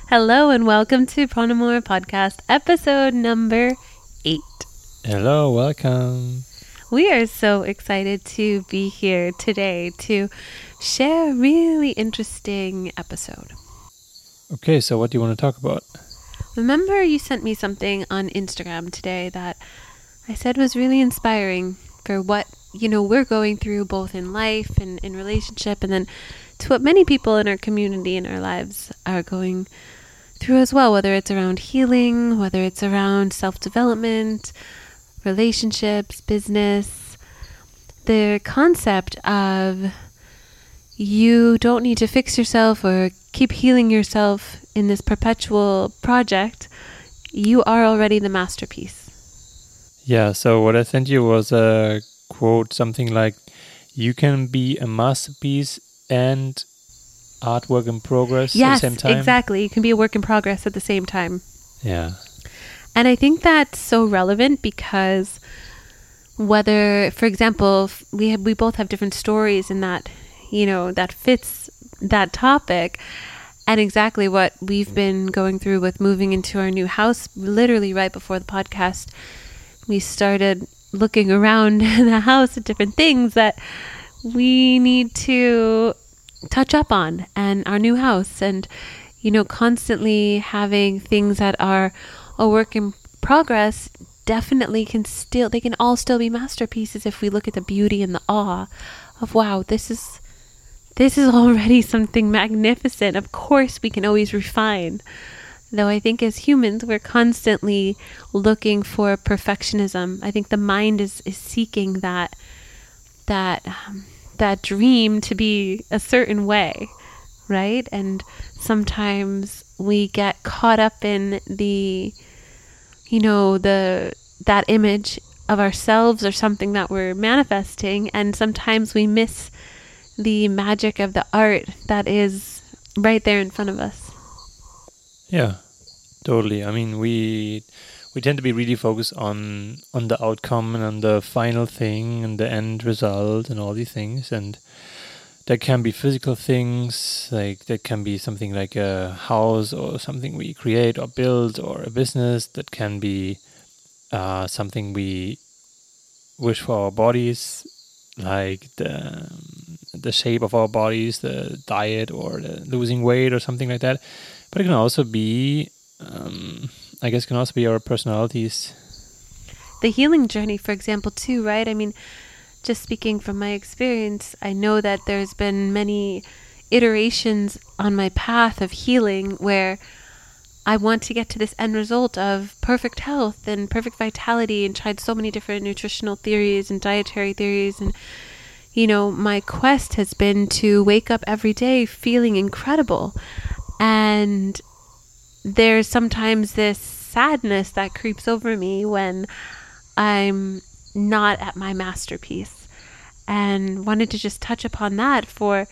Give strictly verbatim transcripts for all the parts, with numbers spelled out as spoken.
Hello and welcome to Pronamore Podcast, episode number eight. Hello, welcome. We are so excited to be here today to share a really interesting episode. Okay, so what do you want to talk about? Remember you sent me something on Instagram today that I said was really inspiring for what, you know, we're going through both in life and in relationship, and then to what many people in our community and our lives are going through as well, whether it's around healing, whether it's around self-development, relationships, business. The concept of you don't need to fix yourself or keep healing yourself in this perpetual project. You are already the masterpiece. Yeah, so what I sent you was a quote, something like, you can be a masterpiece and artwork in progress yes, at the same time. Exactly. You can be a work in progress at the same time. Yeah. And I think that's so relevant because whether, for example, we have, we both have different stories in that, you know, that fits that topic. And exactly what we've been going through with moving into our new house, literally right before the podcast, we started looking around the house at different things that we need to touch up on and our new house, and you know, constantly having things that are a work in progress definitely can still, they can all still be masterpieces if we look at the beauty and the awe of, wow, this is this is already something magnificent. Of course we can always refine, though I think as humans we're constantly looking for perfectionism. I think the mind is is seeking that that um, that dream to be a certain way, right? And sometimes we get caught up in the, you know, the that image of ourselves or something that we're manifesting, and sometimes we miss the magic of the art that is right there in front of us. Yeah, totally. I mean, we we tend to be really focused on on the outcome and on the final thing and the end result and all these things, and that can be physical things, like that can be something like a house or something we create or build, or a business. That can be uh, something we wish for our bodies, like the the shape of our bodies, the diet, or the losing weight or something like that. But it can also be um, I guess can also be our personalities. The healing journey, for example, too, right? I mean, just speaking from my experience, I know that there's been many iterations on my path of healing where I want to get to this end result of perfect health and perfect vitality, and tried so many different nutritional theories and dietary theories. And, you know, my quest has been to wake up every day feeling incredible. And there's sometimes this sadness that creeps over me when I'm not at my masterpiece, and wanted to just touch upon that for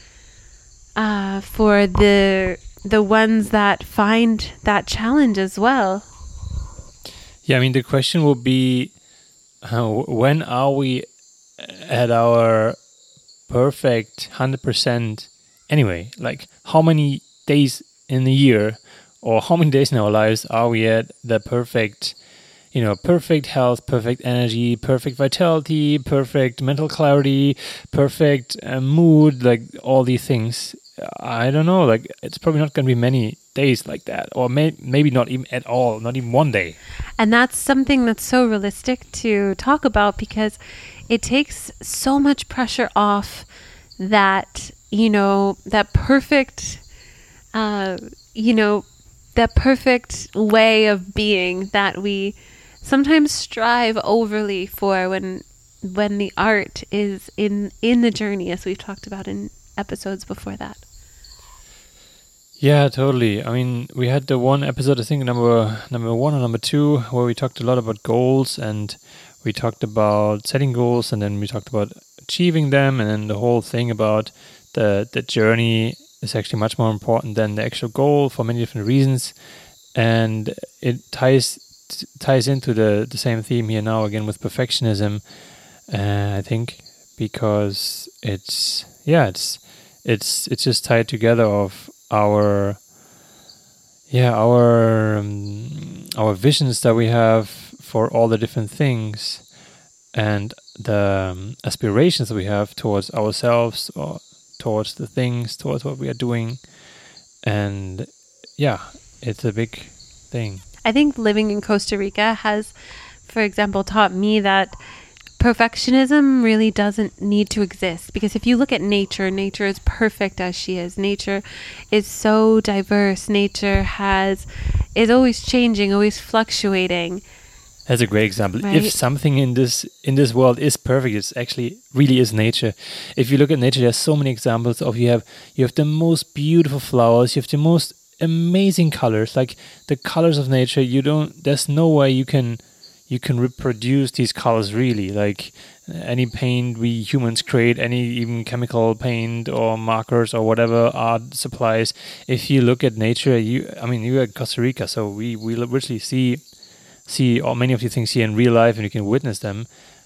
uh, for the the ones that find that challenge as well. Yeah, I mean, the question would be, uh, when are we at our perfect one hundred percent anyway? Like, how many days in a year, or how many days in our lives are we at the perfect, you know, perfect health, perfect energy, perfect vitality, perfect mental clarity, perfect uh, mood, like all these things? I don't know, like it's probably not going to be many days like that, or may- maybe not even at all, not even one day. And that's something that's so realistic to talk about, because it takes so much pressure off that, you know, that perfect, uh, you know, that perfect way of being that we sometimes strive overly for when when the art is in in the journey, as we've talked about in episodes before that. Yeah, totally. I mean, we had the one episode, I think number number one or number two, where we talked a lot about goals, and we talked about setting goals, and then we talked about achieving them, and then the whole thing about the the journey is actually much more important than the actual goal for many different reasons. And it ties t- ties into the, the same theme here now again with perfectionism, uh, I think, because it's yeah it's it's it's just tied together of our yeah, our um, our visions that we have for all the different things and the um, aspirations that we have towards ourselves or towards the things, towards what we are doing. And yeah, it's a big thing. I think living in Costa Rica has, for example, taught me that perfectionism really doesn't need to exist, because if you look at nature, nature is perfect as she is. Nature is so diverse. Nature has is always changing, always fluctuating. That's a great example. Right. If something in this in this world is perfect, it's actually really is nature. If you look at nature, there's so many examples of you have you have the most beautiful flowers, you have the most amazing colors, like the colors of nature. You don't. There's no way you can you can reproduce these colors really. Like any paint we humans create, any even chemical paint or markers or whatever art supplies. If you look at nature, you I mean you're at Costa Rica, so we we literally see. see all many of these things here in real life and you can witness them.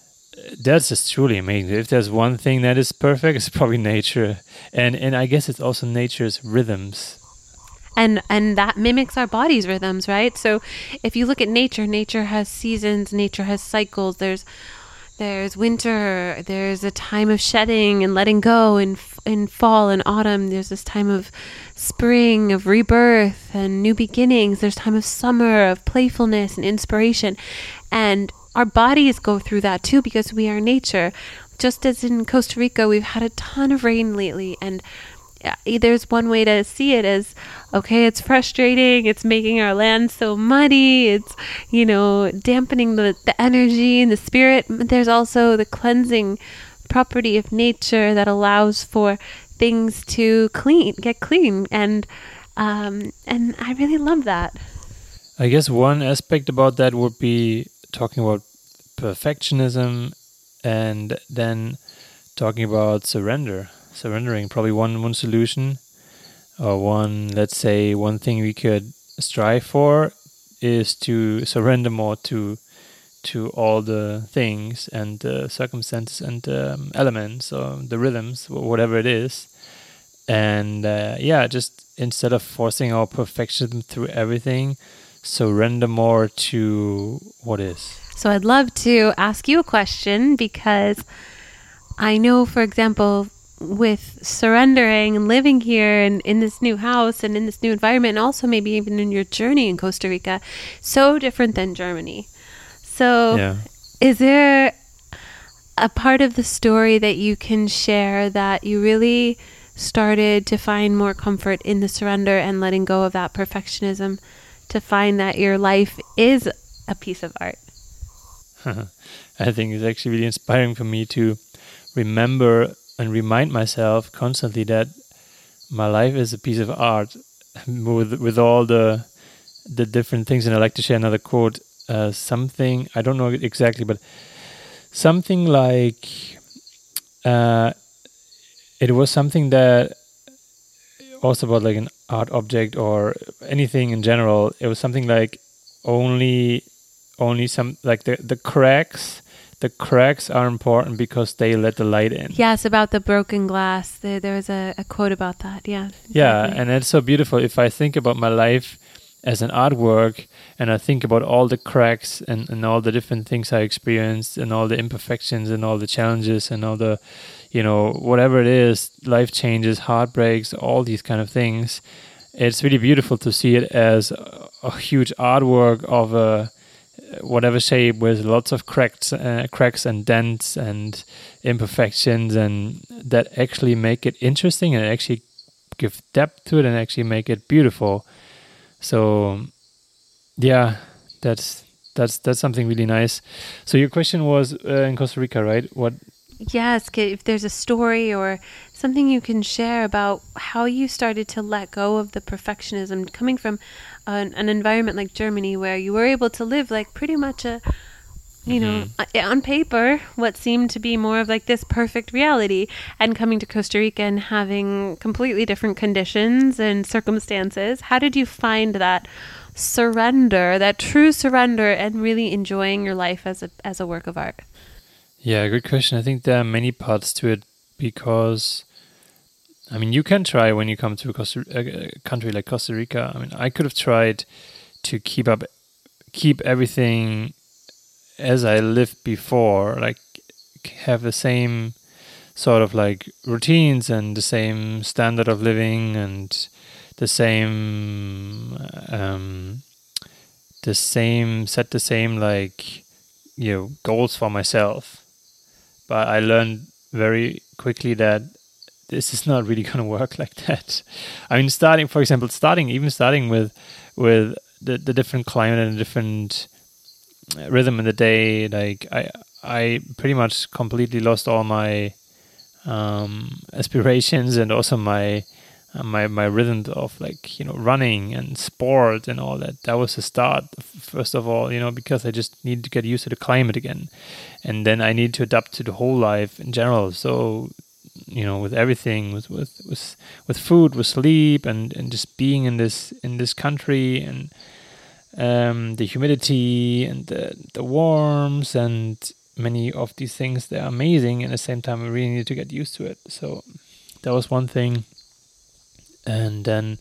That's just truly amazing. If there's one thing that is perfect, it's probably nature. And and I guess it's also nature's rhythms. And and that mimics our body's rhythms, right? So if you look at nature, nature has seasons, nature has cycles. There's there's winter, there's a time of shedding and letting go in in fall and autumn. There's this time of spring, of rebirth and new beginnings. There's time of summer, of playfulness and inspiration. And our bodies go through that too, because we are nature. Just as in Costa Rica, we've had a ton of rain lately, and there's one way to see it as, okay, it's frustrating, it's making our land so muddy, it's, you know, dampening the, the energy and the spirit. There's also the cleansing property of nature that allows for things to clean, get clean, and um, and I really love that. I guess one aspect about that would be talking about perfectionism and then talking about surrender. Surrendering, probably one one solution, or one, let's say, one thing we could strive for is to surrender more to to all the things and the circumstances and um, elements or the rhythms, whatever it is. And uh, yeah, just instead of forcing our perfectionism through everything, surrender more to what is. So I'd love to ask you a question, because I know, for example, with surrendering and living here and in this new house and in this new environment, and also maybe even in your journey in Costa Rica, so different than Germany. So yeah. Is there a part of the story that you can share that you really started to find more comfort in the surrender and letting go of that perfectionism, to find that your life is a piece of art? I think it's actually really inspiring for me to remember and remind myself constantly that my life is a piece of art with with all the the different things. And I like to share another quote, uh, something, I don't know exactly, but something like uh, it was something that also about like an art object or anything in general. It was something like only only some like the, the cracks The cracks are important because they let the light in. Yes, about the broken glass. There, there was a, a quote about that. Yeah. Exactly. Yeah, and it's so beautiful. If I think about my life as an artwork and I think about all the cracks and, and all the different things I experienced and all the imperfections and all the challenges and all the, you know, whatever it is, life changes, heartbreaks, all these kind of things, it's really beautiful to see it as a, a huge artwork of a whatever shape with lots of cracks, uh, cracks and dents and imperfections, and that actually make it interesting and actually give depth to it and actually make it beautiful. So, yeah, that's that's that's something really nice. So your question was uh, in Costa Rica, right? What? Yes, if there's a story or something you can share about how you started to let go of the perfectionism, coming from an, an environment like Germany where you were able to live like pretty much a, you mm-hmm. know, on paper, what seemed to be more of like this perfect reality, and coming to Costa Rica and having completely different conditions and circumstances. How did you find that surrender, that true surrender, and really enjoying your life as a as a work of art? Yeah, good question. I think there are many parts to it, because I mean, you can try when you come to a, Costa, a country like Costa Rica. I mean, I could have tried to keep up, keep everything as I lived before, like have the same sort of like routines and the same standard of living and the same, um, the same, set the same like, you know, goals for myself. But I learned very quickly that this is not really going to work like that. I mean, starting, for example, starting, even starting with, with the, the different climate and the different rhythm in the day, like I, I pretty much completely lost all my um, aspirations and also my, uh, my, my rhythm of like, you know, running and sport and all that. That was the start, first of all, you know, because I just need to get used to the climate again. And then I need to adapt to the whole life in general. So, you know, with everything, with with with, with food, with sleep, and, and just being in this in this country, and um, the humidity and the the warmth and many of these things, they're amazing. And at the same time, we really need to get used to it. So that was one thing. And then,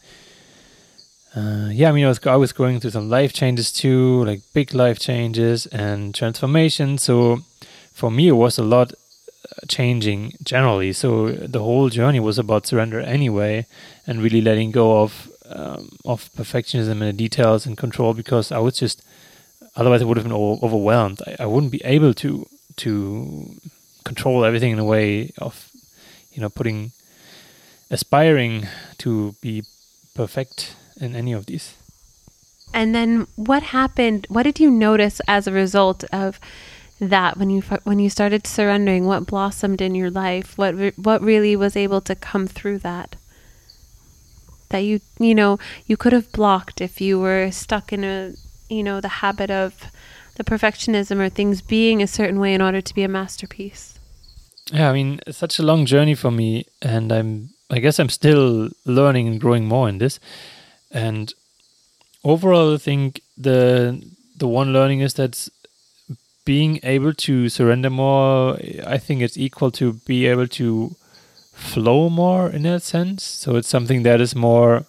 uh, yeah, I mean, I was I was going through some life changes too, like big life changes and transformation. So for me, it was a lot changing generally. So the whole journey was about surrender anyway, and really letting go of um, of perfectionism and the details and control, because I was just, otherwise I would have been o- overwhelmed. I, I wouldn't be able to to control everything in a way of, you know, putting, aspiring to be perfect in any of these. And then what happened? What did you notice as a result of that when you when you started surrendering? What blossomed in your life? What re- what really was able to come through that? That you you know you could have blocked if you were stuck in a you know the habit of the perfectionism or things being a certain way in order to be a masterpiece. Yeah, I mean, it's such a long journey for me, and I'm I guess I'm still learning and growing more in this. And overall, I think the the one learning is that being able to surrender more, I think it's equal to be able to flow more in that sense. So it's something that is more,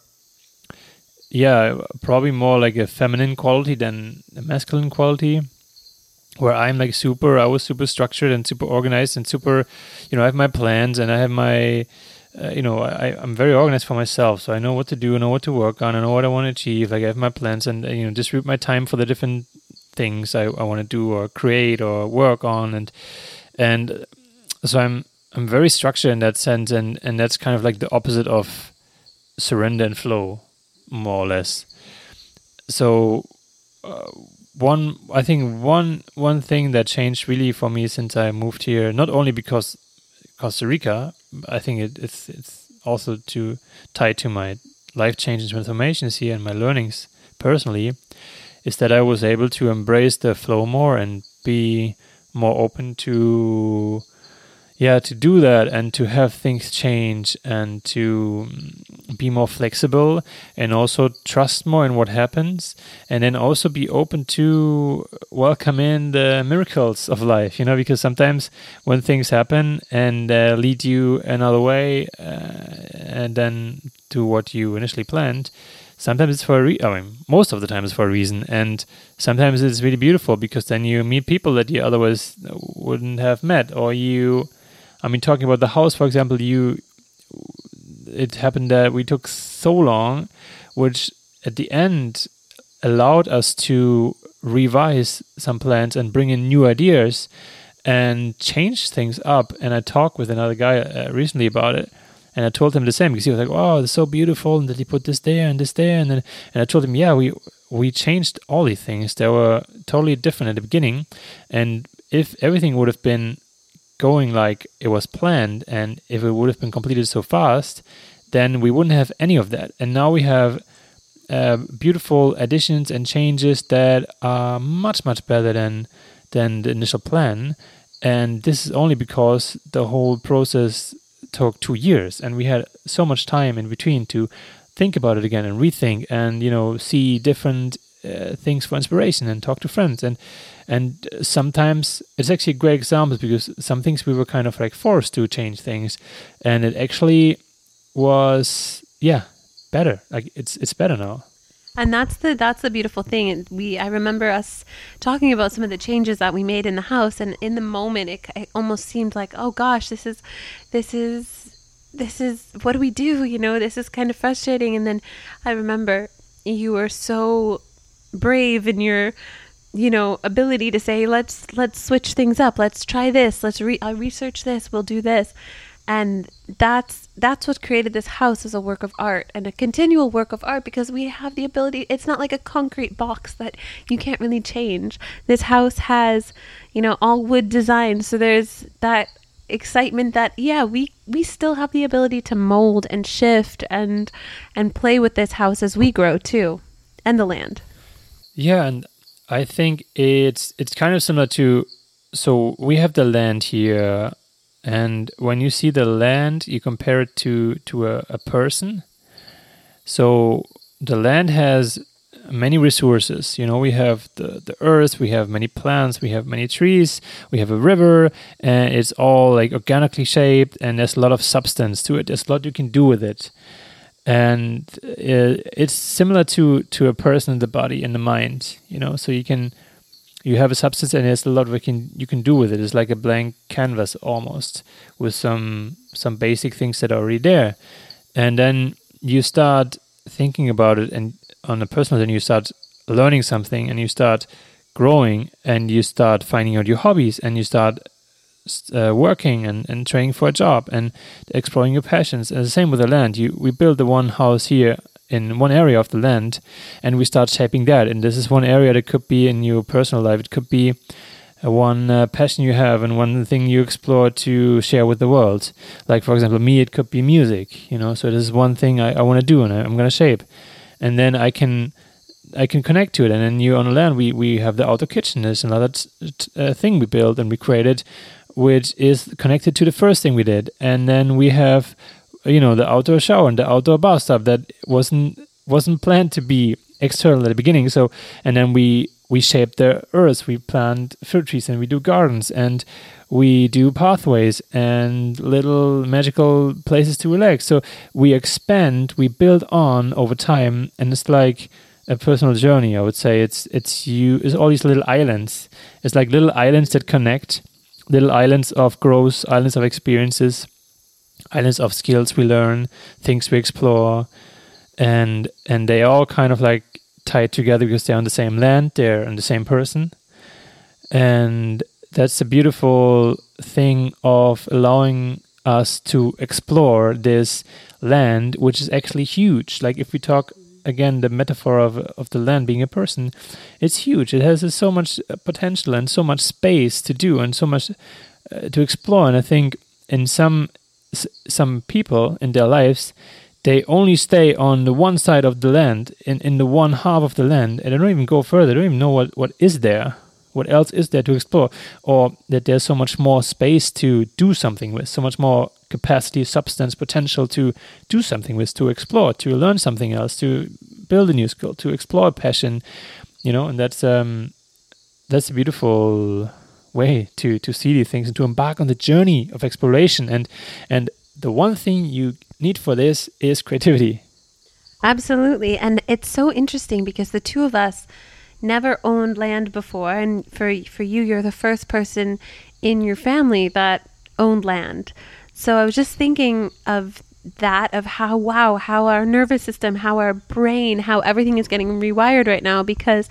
yeah, probably more like a feminine quality than a masculine quality, where I'm like super, I was super structured and super organized and super, you know, I have my plans and I have my, uh, you know, I, I'm very organized for myself. So I know what to do, I know what to work on, I know what I want to achieve. Like I have my plans and, you know, distribute my time for the different things I, I want to do or create or work on, and and so I'm I'm very structured in that sense, and, and that's kind of like the opposite of surrender and flow, more or less. So uh, one I think one one thing that changed really for me since I moved here, not only because Costa Rica, I think it, it's it's also to tied to my life change and transformations here and my learnings personally, is that I was able to embrace the flow more and be more open to, yeah, to do that and to have things change and to be more flexible and also trust more in what happens, and then also be open to welcome in the miracles of life, you know, because sometimes when things happen and uh, lead you another way uh, and then to what you initially planned, sometimes it's for a re- I mean, most of the time it's for a reason, and sometimes it's really beautiful because then you meet people that you otherwise wouldn't have met, or you, I mean, talking about the house, for example, you, it happened that we took so long, which at the end allowed us to revise some plans and bring in new ideas and change things up. And I talked with another guy uh, recently about it. And I told him the same, because he was like, "Oh, it's so beautiful, and that he put this there and this there." And then, and I told him, "Yeah, we we changed all these things. They were totally different at the beginning, and if everything would have been going like it was planned, and if it would have been completed so fast, then we wouldn't have any of that. And now we have uh, beautiful additions and changes that are much much better than than the initial plan. And this is only because the whole process took two years and we had so much time in between to think about it again and rethink and, you know, see different uh, things for inspiration and talk to friends. And and sometimes it's actually a great example, because some things we were kind of like forced to change things, and it actually was, yeah, better. Like it's it's better now. And that's the that's the beautiful thing. And we I remember us talking about some of the changes that we made in the house, and in the moment, it, it almost seemed like, oh gosh, this is, this is, this is what do we do? You know, this is kind of frustrating. And then I remember you were so brave in your, you know, ability to say, let's let's switch things up. Let's try this. Let's re- I'll research this. We'll do this. And that's that's what created this house as a work of art, and a continual work of art, because we have the ability. It's not like a concrete box that you can't really change. This house has, you know, all wood design, so there's that excitement that yeah, we we still have the ability to mold and shift and and play with this house as we grow too, and the land. Yeah, and I think it's it's kind of similar to, so we have the land here. And when you see the land, you compare it to, to a, a person. So the land has many resources. You know, we have the, the earth, we have many plants, we have many trees, we have a river, and it's all like organically shaped, and there's a lot of substance to it. There's a lot you can do with it. And it, it's similar to, to a person in the body and the mind, you know, so you can... You have a substance, and there's a lot we can you can do with it. It's like a blank canvas almost, with some some basic things that are already there. And then you start thinking about it, and on a personal, then you start learning something, and you start growing, and you start finding out your hobbies, and you start uh, working and, and training for a job and exploring your passions. And the same with the land. You we build the one house here in one area of the land, and we start shaping that. And this is one area that could be in your personal life. It could be uh, one uh, passion you have and one thing you explore to share with the world. Like, for example, me, it could be music, you know, so this is one thing I, I want to do, and I, I'm going to shape. And then I can I can connect to it. And then you on the land, we, we have the outdoor kitchen. There's another t- t- uh, thing we built and we created, which is connected to the first thing we did. And then we have, you know, the outdoor shower and the outdoor bathtub that wasn't wasn't planned to be external at the beginning. So, and then we we shape the earth. We plant fruit trees, and we do gardens, and we do pathways and little magical places to relax. So we expand, we build on over time, and it's like a personal journey. I would say it's it's you. It's all these little islands. It's like little islands that connect, little islands of growth, islands of experiences, islands of skills we learn, things we explore, and and they all kind of like tied together because they're on the same land, they're on the same person. And that's the beautiful thing of allowing us to explore this land, which is actually huge. Like if we talk again, the metaphor of of the land being a person, it's huge. It has so much potential and so much space to do and so much uh, to explore. And I think in some some people in their lives, they only stay on the one side of the land, in, in the one half of the land, and they don't even go further. They don't even know what, what is there, what else is there to explore, or that there's so much more space to do something with, so much more capacity, substance, potential to do something with, to explore, to learn something else, to build a new skill, to explore a passion, you know, and that's um, that's a beautiful way to to see these things and to embark on the journey of exploration. And and the one thing you need for this is creativity. Absolutely. And it's so interesting because the two of us never owned land before, and for for you, you're the first person in your family that owned land. So I was just thinking of that, of how wow how our nervous system, how our brain, how everything is getting rewired right now, because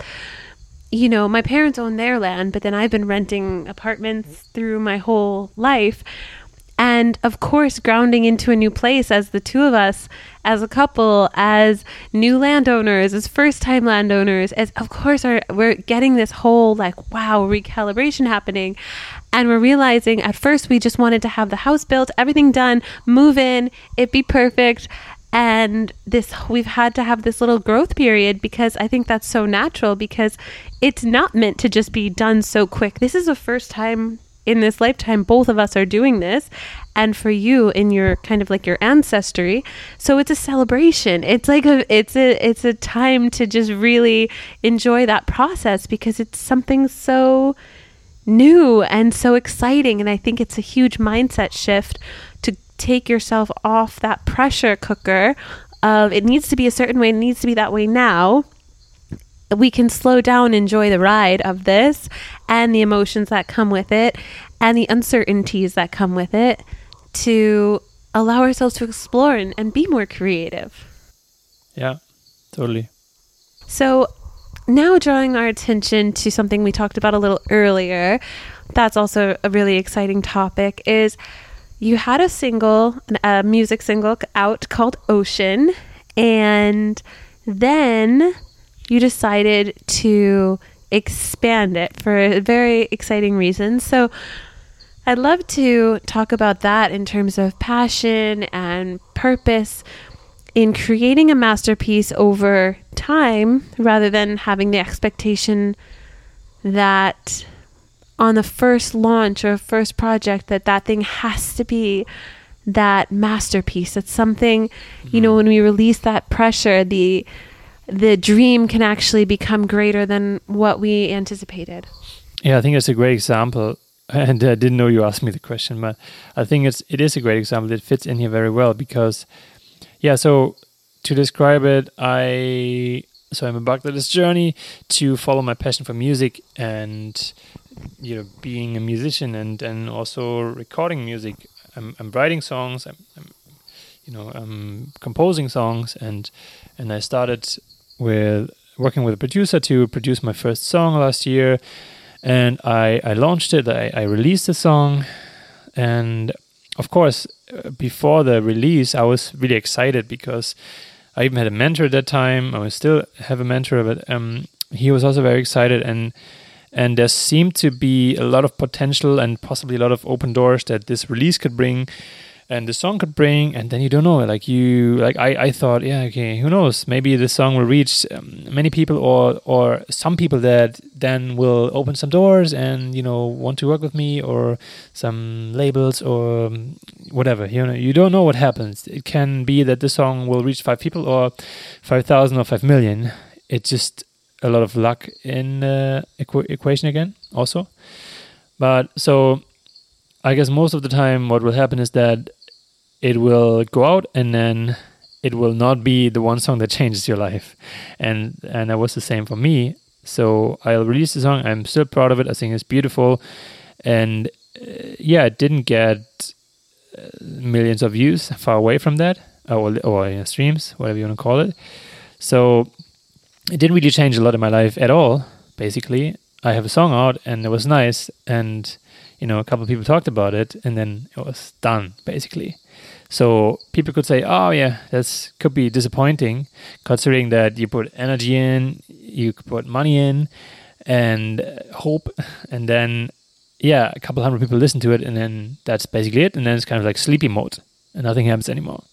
you know, my parents own their land, but then I've been renting apartments through my whole life. And of course, grounding into a new place as the two of us, as a couple, as new landowners, as first-time landowners, as of course our, we're getting this whole like, wow, recalibration happening. And we're realizing at first we just wanted to have the house built, everything done, move in, it be perfect. And this, we've had to have this little growth period, because I think that's so natural, because it's not meant to just be done so quick. This is the first time in this lifetime both of us are doing this, and for you in your kind of like your ancestry. So it's a celebration. It's like a it's a it's a time to just really enjoy that process, because it's something so new and so exciting. And I think it's a huge mindset shift to take yourself off that pressure cooker of it needs to be a certain way, it needs to be that way now, we can slow down, enjoy the ride of this and the emotions that come with it and the uncertainties that come with it to allow ourselves to explore and, and be more creative. Yeah, totally. So now drawing our attention to something we talked about a little earlier, that's also a really exciting topic, is you had a single, a music single out called Ocean, and then you decided to expand it for very exciting reasons. So I'd love to talk about that in terms of passion and purpose in creating a masterpiece over time rather than having the expectation that on the first launch or first project that that thing has to be that masterpiece. It's something, mm-hmm. you know, when we release that pressure, the the dream can actually become greater than what we anticipated. Yeah, I think it's a great example. And I didn't know you asked me the question, but I think it's it is a great example. It fits in here very well because, yeah, so to describe it, I so I'm embarked on this journey to follow my passion for music and, you know, being a musician and, and also recording music. I'm, I'm writing songs, I'm, I'm you know, I'm composing songs, and and I started with working with a producer to produce my first song last year. And I, I launched it, I, I released the song, and of course, uh, before the release, I was really excited because I even had a mentor at that time. I was still have a mentor, but um, he was also very excited, and and there seemed to be a lot of potential and possibly a lot of open doors that this release could bring, and the song could bring. And then you don't know, like you, like I, I thought, yeah, okay, who knows? Maybe the song will reach um, many people, or or some people that then will open some doors and, you know, want to work with me, or some labels or um, whatever. You know, you don't know what happens. It can be that the song will reach five people or five thousand or five million. It's just a lot of luck in the uh, equ- equation again, also. But so I guess most of the time, what will happen is that it will go out and then it will not be the one song that changes your life. And and that was the same for me. So I'll release the song. I'm still proud of it. I think it's beautiful. And uh, yeah, it didn't get uh, millions of views, far away from that, or, or you know, streams, whatever you want to call it. So it didn't really change a lot in my life at all, basically. I have a song out and it was nice. And, you know, a couple of people talked about it and then it was done, basically. So people could say, oh yeah, that's could be disappointing, considering that you put energy in, you put money in, and uh, hope, and then, yeah, a couple hundred people listen to it, and then that's basically it, and then it's kind of like sleepy mode, and nothing happens anymore.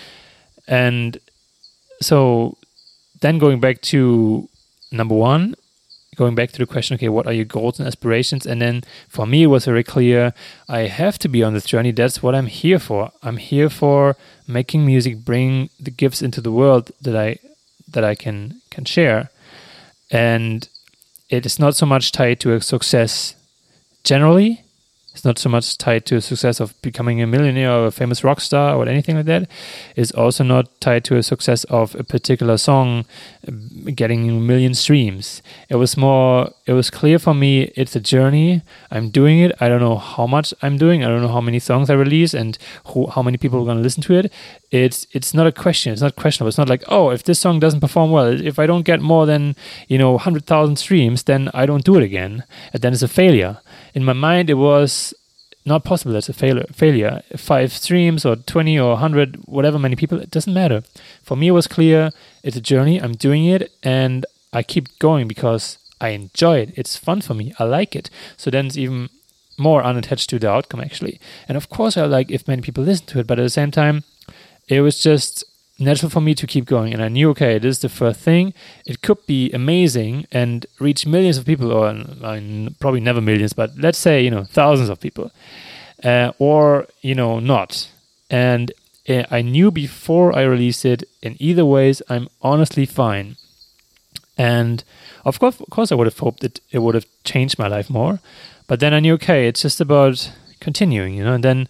And so then going back to number one, going back to the question, okay, what are your goals and aspirations? And then for me, it was very clear, I have to be on this journey. That's what I'm here for. I'm here for making music, bring the gifts into the world that I that I can can share. And it is not so much tied to a success generally. It's not so much tied to a success of becoming a millionaire or a famous rock star or anything like that. It's also not tied to a success of a particular song getting a million streams. It was more, it was clear for me, it's a journey. I'm doing it. I don't know how much I'm doing. I don't know how many songs I release and who, how many people are going to listen to it. It's it's not a question. It's not questionable. It's not like, oh, if this song doesn't perform well, if I don't get more than, you know, one hundred thousand streams, then I don't do it again. And then it's a failure. In my mind, it was not possible. That's a failure. Failure. Five streams or twenty or one hundred, whatever many people, it doesn't matter. For me, it was clear. It's a journey. I'm doing it, and I keep going because I enjoy it. It's fun for me. I like it. So then it's even more unattached to the outcome, actually. And of course, I like if many people listen to it, but at the same time, it was just natural for me to keep going. And I knew, okay, this is the first thing. It could be amazing and reach millions of people, or I mean, probably never millions, but let's say, you know, thousands of people, uh, or, you know, not. And uh, I knew before I released it, in either ways, I'm honestly fine. And of course, of course, I would have hoped that it would have changed my life more. But then I knew, okay, it's just about continuing, you know, and then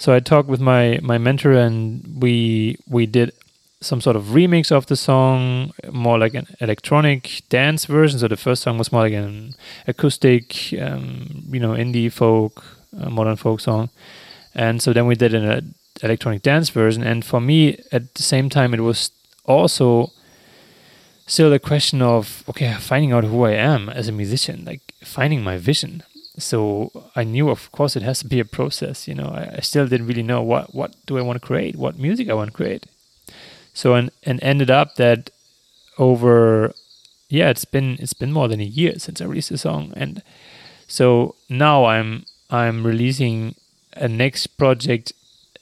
So I talked with my my mentor, and we we did some sort of remix of the song, more like an electronic dance version. So the first song was more like an acoustic, um, you know, indie folk, uh, modern folk song. And so then we did an uh, electronic dance version. And for me, at the same time, it was also still a question of, okay, finding out who I am as a musician, like finding my vision. So I knew, of course, it has to be a process. You know, I, I still didn't really know what, what do I want to create, what music I want to create. So and and ended up that over, yeah, it's been it's been more than a year since I released the song, and so now I'm I'm releasing a next project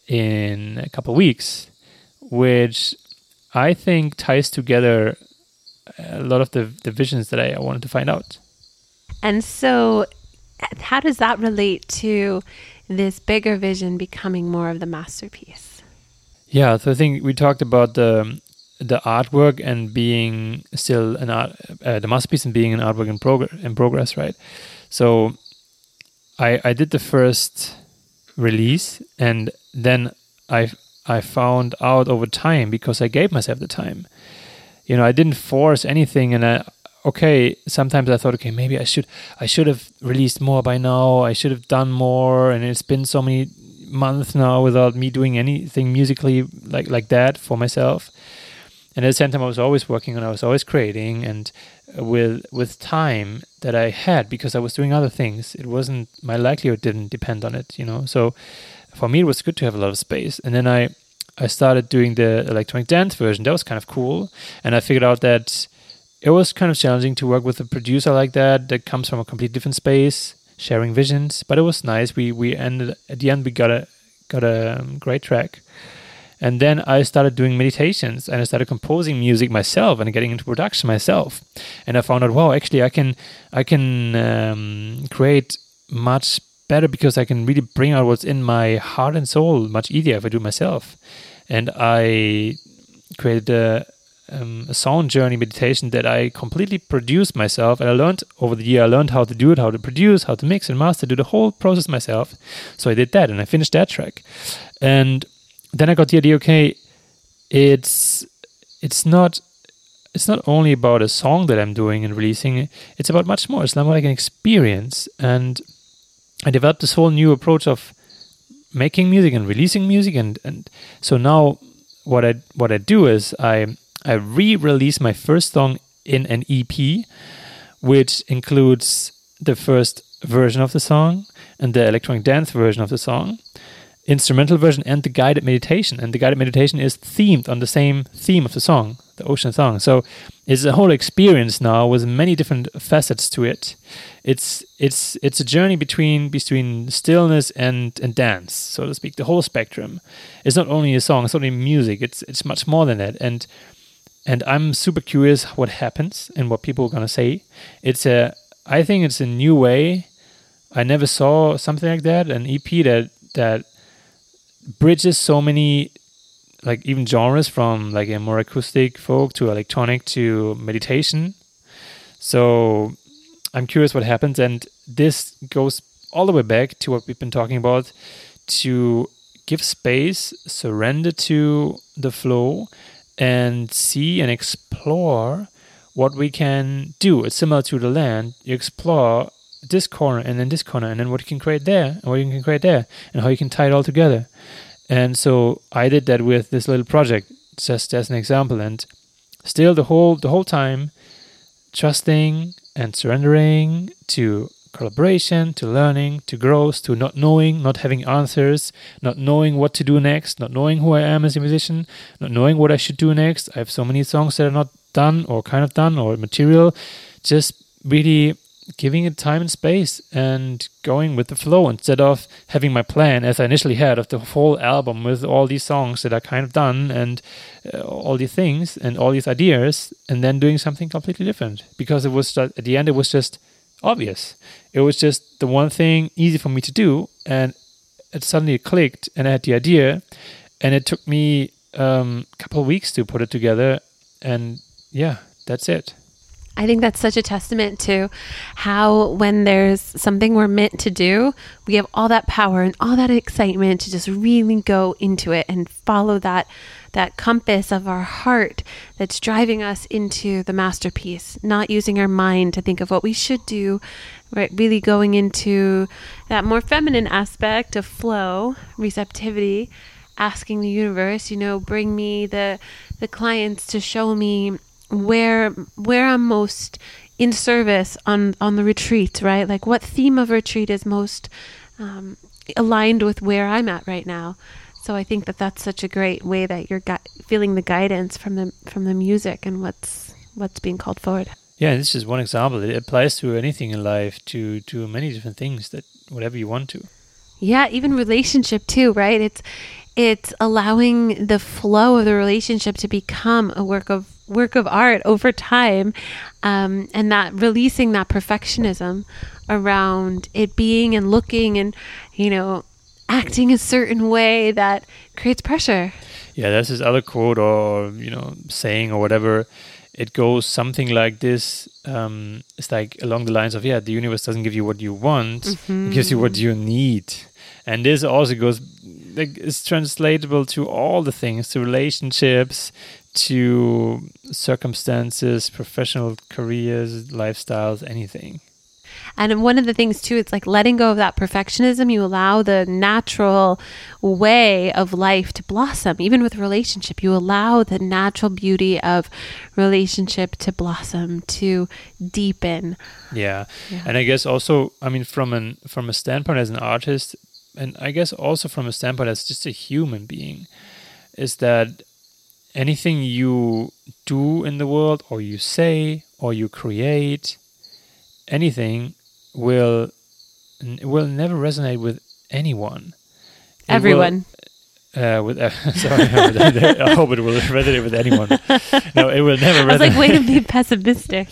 in a couple of weeks, which I think ties together a lot of the the visions that I, I wanted to find out. And so, how does that relate to this bigger vision becoming more of the masterpiece? Yeah, so I think we talked about the the artwork and being still an art, uh, the masterpiece and being an artwork in progress, in progress, right? So I I did the first release, and then I I found out over time, because I gave myself the time. You know, I didn't force anything, and I okay. Sometimes I thought, okay, maybe I should I should have released more by now. I should have done more, and it's been so many months now without me doing anything musically like like that for myself. And at the same time, I was always working on, I was always creating, and with with time that I had, because I was doing other things, it wasn't, my livelihood didn't depend on it, you know. So for me, it was good to have a lot of space. And then I I started doing the electronic dance version. That was kind of cool, and I figured out that it was kind of challenging to work with a producer like that that comes from a completely different space, sharing visions, but it was nice. We we ended at the end. We got a got a um, great track, and then I started doing meditations, and I started composing music myself and getting into production myself. And I found out, wow, actually, I can I can um, create much better, because I can really bring out what's in my heart and soul much easier if I do it myself. And I created a Um, a sound journey meditation that I completely produced myself, and I learned over the year, I learned how to do it, how to produce, how to mix and master, do the whole process myself. So I did that, and I finished that track. And then I got the idea, okay, it's it's not it's not only about a song that I'm doing and releasing, it's about much more. It's not like an experience. And I developed this whole new approach of making music and releasing music, and, and so now what I what I do is I I re-released my first song in an E P, which includes the first version of the song and the electronic dance version of the song, instrumental version, and the guided meditation. And the guided meditation is themed on the same theme of the song, the ocean song. So it's a whole experience now with many different facets to it. It's it's it's a journey between between stillness and, and dance, so to speak, the whole spectrum. It's not only a song, it's not only music, it's it's much more than that. And And I'm super curious what happens and what people are going to say. It's a, I think it's a new way. I never saw something like that, an E P that that bridges so many, like even genres, from like a more acoustic folk to electronic to meditation. So I'm curious what happens. And this goes all the way back to what we've been talking about, to give space, surrender to the flow, and see and explore what we can do. It's similar to the land. You explore this corner and then this corner, and then what you can create there and what you can create there, and how you can tie it all together. And so I did that with this little project, just as an example. And still the whole the whole time, trusting and surrendering to collaboration, to learning, to growth, to not knowing, not having answers, not knowing what to do next, not knowing who I am as a musician, not knowing what I should do next. I have so many songs that are not done or kind of done or material. Just really giving it time and space and going with the flow, instead of having my plan as I initially had of the whole album with all these songs that are kind of done and uh, all these things and all these ideas, and then doing something completely different, because it was just, at the end it was just obvious. It was just the one thing easy for me to do, and it suddenly clicked, and I had the idea, and it took me um, a couple of weeks to put it together, and yeah, that's it. I think that's such a testament to how when there's something we're meant to do, we have all that power and all that excitement to just really go into it and follow that that compass of our heart that's driving us into the masterpiece, not using our mind to think of what we should do, right? Really going into that more feminine aspect of flow, receptivity, asking the universe, you know, bring me the the clients to show me where where I'm most in service on on the retreat, right? Like what theme of retreat is most um, aligned with where I'm at right now. So I think that that's such a great way that you're gu- feeling the guidance from the from the music and what's what's being called forward. Yeah, this is one example. It applies to anything in life, to to many different things, that whatever you want to. Yeah, even relationship too, right? It's it's allowing the flow of the relationship to become a work of work of art over time, um, and that releasing that perfectionism around it being and looking and, you know, acting a certain way that creates pressure. Yeah, there's this other quote or, you know, saying or whatever. It goes something like this. Um, it's like along the lines of, yeah, the universe doesn't give you what you want, mm-hmm. It gives you what you need. And this also goes, like, it's translatable to all the things, to relationships, to circumstances, professional careers, lifestyles, anything. And one of the things too, it's like letting go of that perfectionism. You allow the natural way of life to blossom. Even with relationship, you allow the natural beauty of relationship to blossom, to deepen. Yeah. yeah. And I guess also, I mean, from an from a standpoint as an artist, and I guess also from a standpoint as just a human being, is that anything you do in the world, or you say, or you create, anything will will never resonate with anyone. It Everyone. Will, uh, with uh, sorry, I hope it will resonate with anyone. No, it will never resonate. I was like, way to be pessimistic.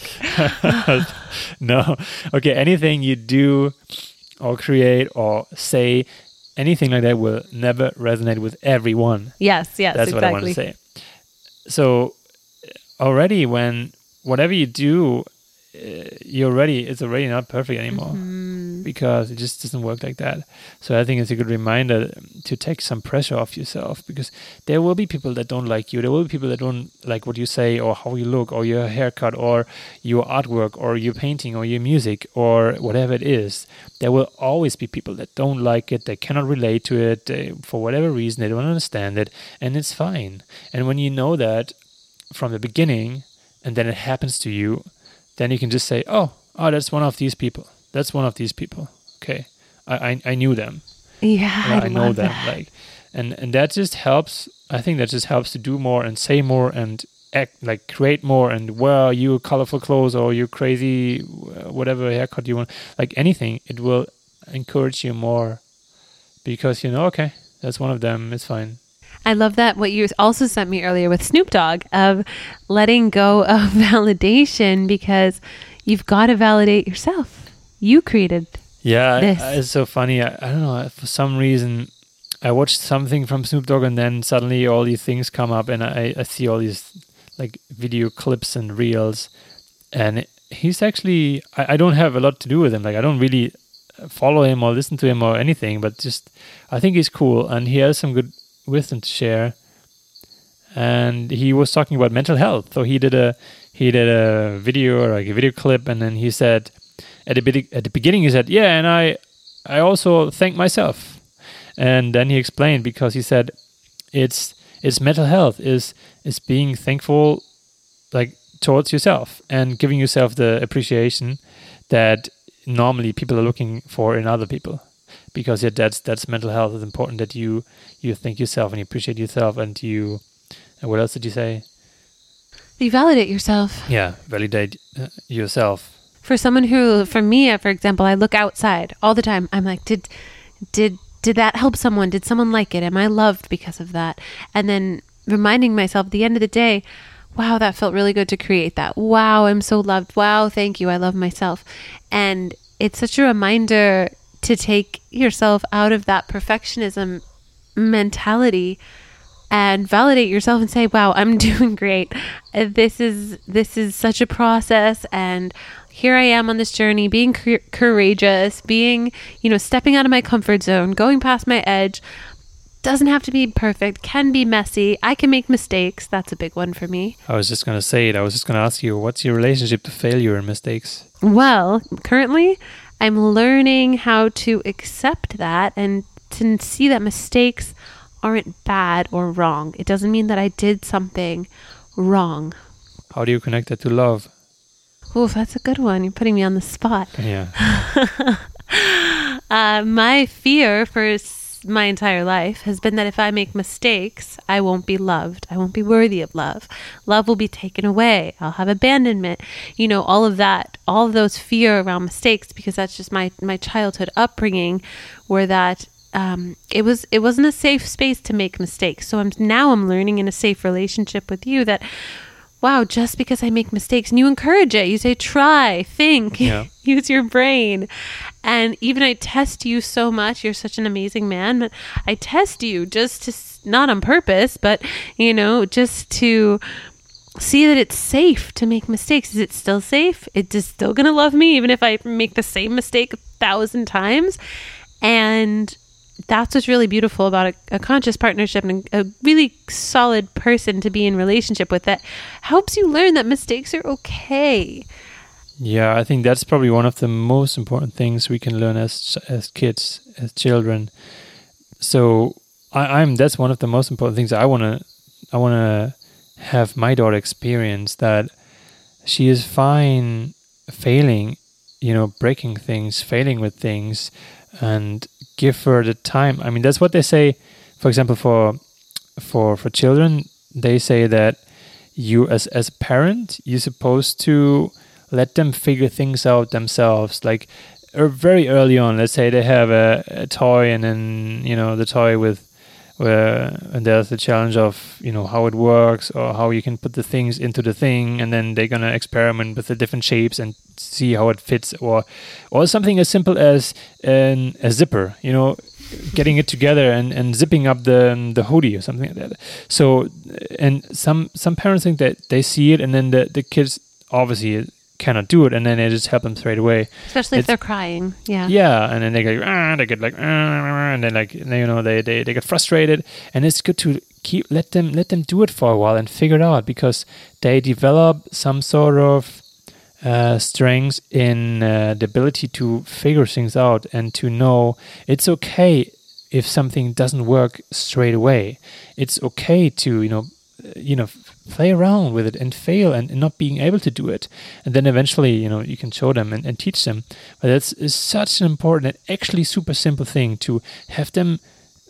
No, okay. Anything you do, or create, or say, anything like that will never resonate with everyone. Yes, yes, that's exactly. what I want to say. So already, when whatever you do, uh, you're already it's already not perfect anymore, mm-hmm. because it just doesn't work like that. So I think it's a good reminder to take some pressure off yourself, because there will be people that don't like you. There will be people that don't like what you say, or how you look, or your haircut, or your artwork, or your painting, or your music, or whatever it is. There will always be people that don't like it, they cannot relate to it, they, for whatever reason, they don't understand it, and it's fine. And when you know that from the beginning, and then it happens to you, then you can just say, oh, oh, that's one of these people. That's one of these people. Okay, I I, I knew them. Yeah, I, I know love them. That. Like, and and that just helps. I think that just helps to do more and say more and act, like create more, and wear you colorful clothes, or you crazy whatever haircut you want, like anything. It will encourage you more, because you know, okay, that's one of them. It's fine. I love that what you also sent me earlier with Snoop Dogg, of letting go of validation, because you've got to validate yourself. You created yeah, this. I, it's so funny. I, I don't know. For some reason, I watched something from Snoop Dogg, and then suddenly all these things come up, and I, I see all these like video clips and reels, and he's actually, I, I don't have a lot to do with him. Like, I don't really follow him or listen to him or anything, but just I think he's cool, and he has some good wisdom to share. And he was talking about mental health. So he did a he did a video, or like a video clip, and then he said at the be- at the beginning he said, yeah, and I I also thank myself. And then he explained, because he said it's it's mental health is is being thankful, like, towards yourself, and giving yourself the appreciation that normally people are looking for in other people. Because yeah, that's that's mental health. It's important that you you thank yourself and you appreciate yourself, and you. And what else did you say? You validate yourself. Yeah, validate uh, yourself. For someone who, for me, for example, I look outside all the time. I'm like, did did did that help someone? Did someone like it? Am I loved because of that? And then reminding myself at the end of the day, wow, that felt really good to create that. Wow, I'm so loved. Wow, thank you. I love myself. And it's such a reminder to take yourself out of that perfectionism mentality and validate yourself and say, wow, I'm doing great. Uh, This is this is such a process, and here I am on this journey, being cou- courageous, being, you know, stepping out of my comfort zone, going past my edge. Doesn't have to be perfect, can be messy. I can make mistakes. That's a big one for me. I was just going to say it. I was just going to ask you, what's your relationship to failure and mistakes? Well, currently, I'm learning how to accept that and to see that mistakes aren't bad or wrong. It doesn't mean that I did something wrong. How do you connect that to love? Oof, that's a good one. You're putting me on the spot. Yeah. uh, my fear for s- my entire life has been that if I make mistakes, I won't be loved. I won't be worthy of love. Love will be taken away. I'll have abandonment. You know, all of that, all of those fear around mistakes, because that's just my, my childhood upbringing, where that um, it was it wasn't a safe space to make mistakes. So I'm now I'm learning in a safe relationship with you that, wow, just because I make mistakes, and you encourage it, you say, try, think, Yeah. use your brain. And even I test you so much. You're such an amazing man, but I test you just to, s- not on purpose, but, you know, just to see that it's safe to make mistakes. Is it still safe? It is still going to love me, even if I make the same mistake a thousand times. And that's what's really beautiful about a, a conscious partnership and a really solid person to be in relationship with that helps you learn that mistakes are okay. Yeah, I think that's probably one of the most important things we can learn as as kids, as children. So I, I'm that's one of the most important things I wanna I wanna have my daughter experience, that she is fine failing, you know, breaking things, failing with things, and give her the time. I mean, that's what they say. For example, for for for children, they say that you as as a parent, you're supposed to let them figure things out themselves. Like er, very early on, let's say they have a, a toy, and then, you know, the toy with where and there's the challenge of, you know, how it works or how you can put the things into the thing, and then they're gonna experiment with the different shapes and see how it fits, or or something as simple as an, a zipper, you know, getting it together and, and zipping up the the hoodie or something like that. So, and some some parents think that they see it, and then the, the kids obviously cannot do it, and then they just help them straight away. Especially if It's- they're crying. Yeah. Yeah, and then they get ah, they get like ah, and then like, you know, they, they they get frustrated, and it's good to keep let them let them do it for a while and figure it out, because they develop some sort of uh, strengths in uh, the ability to figure things out and to know it's okay if something doesn't work straight away. It's okay to, you know, you know, play around with it and fail and, and not being able to do it, and then eventually, you know, you can show them and, and teach them. But it's, it's such an important and actually super simple thing to have them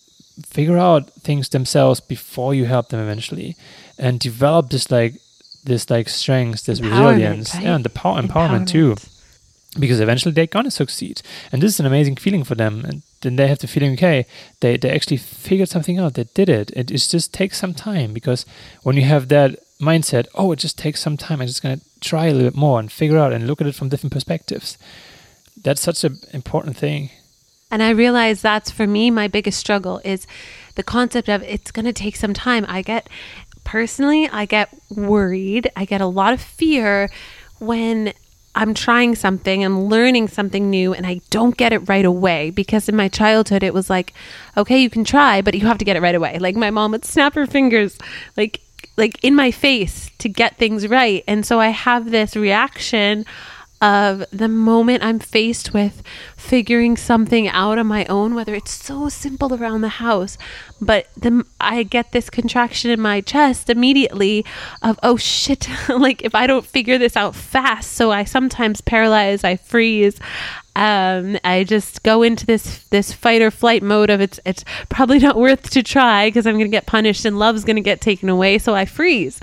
figure out things themselves before you help them eventually, and develop this like this like strength, this Empowerment, resilience, right? yeah, and the power empowerment too, because eventually they're gonna succeed, and this is an amazing feeling for them. And then they have the feeling, okay, they they actually figured something out, they did it. It, it just takes some time, because when you have that mindset, oh, it just takes some time, I'm just gonna try a little bit more and figure out and look at it from different perspectives. That's such an important thing. And I realize that's, for me, my biggest struggle is the concept of it's going to take some time. I get, personally, I get worried. I get a lot of fear when I'm trying something, I'm learning something new, and I don't get it right away. Because in my childhood, it was like, okay, you can try, but you have to get it right away. Like my mom would snap her fingers, like, like in my face to get things right. And so I have this reaction of the moment I'm faced with figuring something out on my own, whether it's so simple around the house, but then I get this contraction in my chest immediately of, oh shit, like if I don't figure this out fast. So I sometimes paralyze, I freeze. Um, I just go into this this fight or flight mode of it's it's probably not worth to try because I'm going to get punished and love's going to get taken away. So I freeze.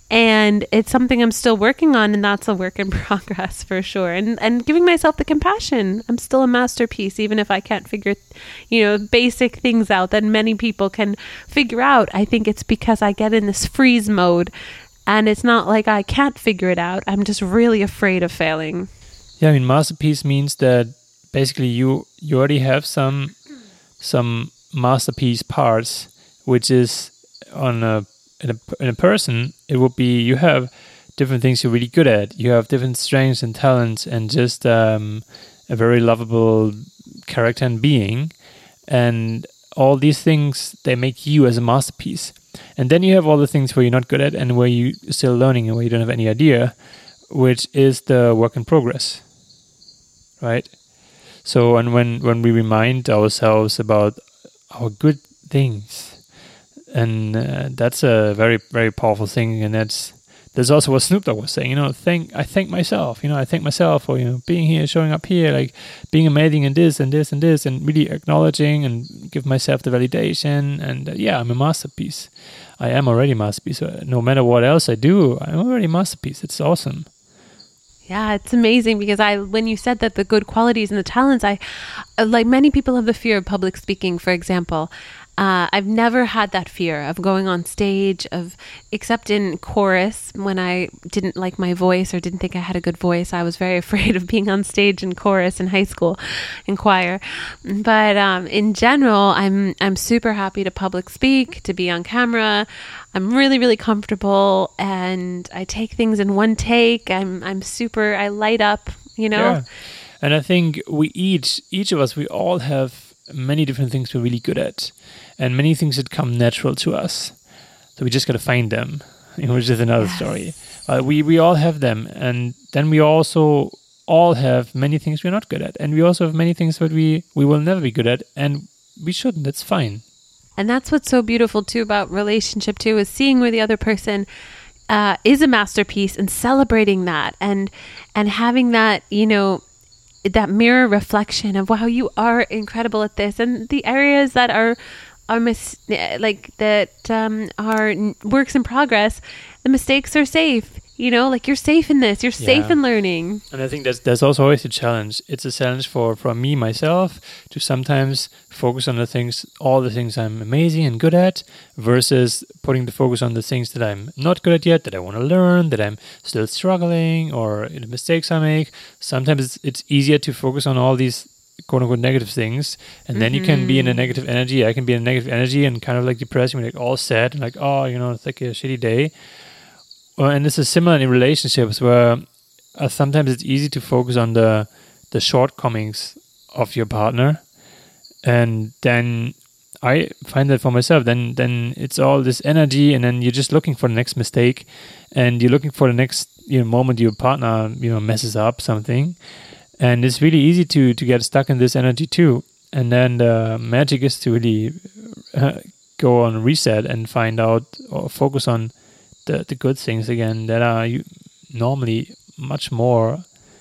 And it's something I'm still working on, and that's a work in progress for sure. And and giving myself the compassion. I'm still a masterpiece, even if I can't figure, you know, basic things out that many people can figure out. I think it's because I get in this freeze mode, and it's not like I can't figure it out. I'm just really afraid of failing. Yeah, I mean, masterpiece means that basically you you already have some some masterpiece parts, which is on a in a in a person, it would be you have different things you're really good at. You have different strengths and talents, and just um, a very lovable character and being, and all these things, they make you as a masterpiece. And then you have all the things where you're not good at and where you're still learning and where you don't have any idea, which is the work in progress, right? So, and when, when we remind ourselves about our good things, and uh, that's a very, very powerful thing. And that's There's also what Snoop Dogg was saying, you know, thank I thank myself, you know, I thank myself for, you know, being here, showing up here, like being amazing in this and this and this, and really acknowledging and give myself the validation. And uh, yeah, I'm a masterpiece. I am already a masterpiece. So no matter what else I do, I'm already a masterpiece. It's awesome. Yeah, it's amazing because I, when you said that the good qualities and the talents, I, like many people have the fear of public speaking, for example. Uh, I've never had that fear of going on stage, of except in chorus when I didn't like my voice or didn't think I had a good voice. I was very afraid of being on stage in chorus in high school, in choir. But um, in general, I'm I'm super happy to public speak, to be on camera. I'm really, really comfortable, and I take things in one take. I'm I'm super. I light up, you know. Yeah. And I think we each each of us we all have many different things we're really good at, and many things that come natural to us. So we just got to find them, which is another yes. story. Uh, we we all have them, and then we also all have many things we're not good at, and we also have many things that we we will never be good at, and we shouldn't. That's fine. And that's what's so beautiful too about relationship too, is seeing where the other person uh, is a masterpiece and celebrating that, and and having that, you know, that mirror reflection of, wow, you are incredible at this, and the areas that are are mis- like that um, are n- works in progress, the mistakes are safe. You know, like you're safe in this, you're yeah. safe in learning. And I think that's that's also always a challenge. It's a challenge for, for me, myself, to sometimes focus on the things, all the things I'm amazing and good at, versus putting the focus on the things that I'm not good at yet, that I want to learn, that I'm still struggling, or the mistakes I make. Sometimes it's, it's easier to focus on all these quote-unquote negative things, and then mm-hmm. you can be in a negative energy. I can be in a negative energy and kind of like depressed, and like all sad, and like, oh, you know, it's like a shitty day. Well, and this is similar in relationships where uh, sometimes it's easy to focus on the the shortcomings of your partner, and then I find that for myself. Then then it's all this energy, and then you're just looking for the next mistake, and you're looking for the next you know moment your partner you know messes up something, and it's really easy to to get stuck in this energy too. And then the magic is to really uh, go on reset and find out or focus on the the good things again that are you normally much more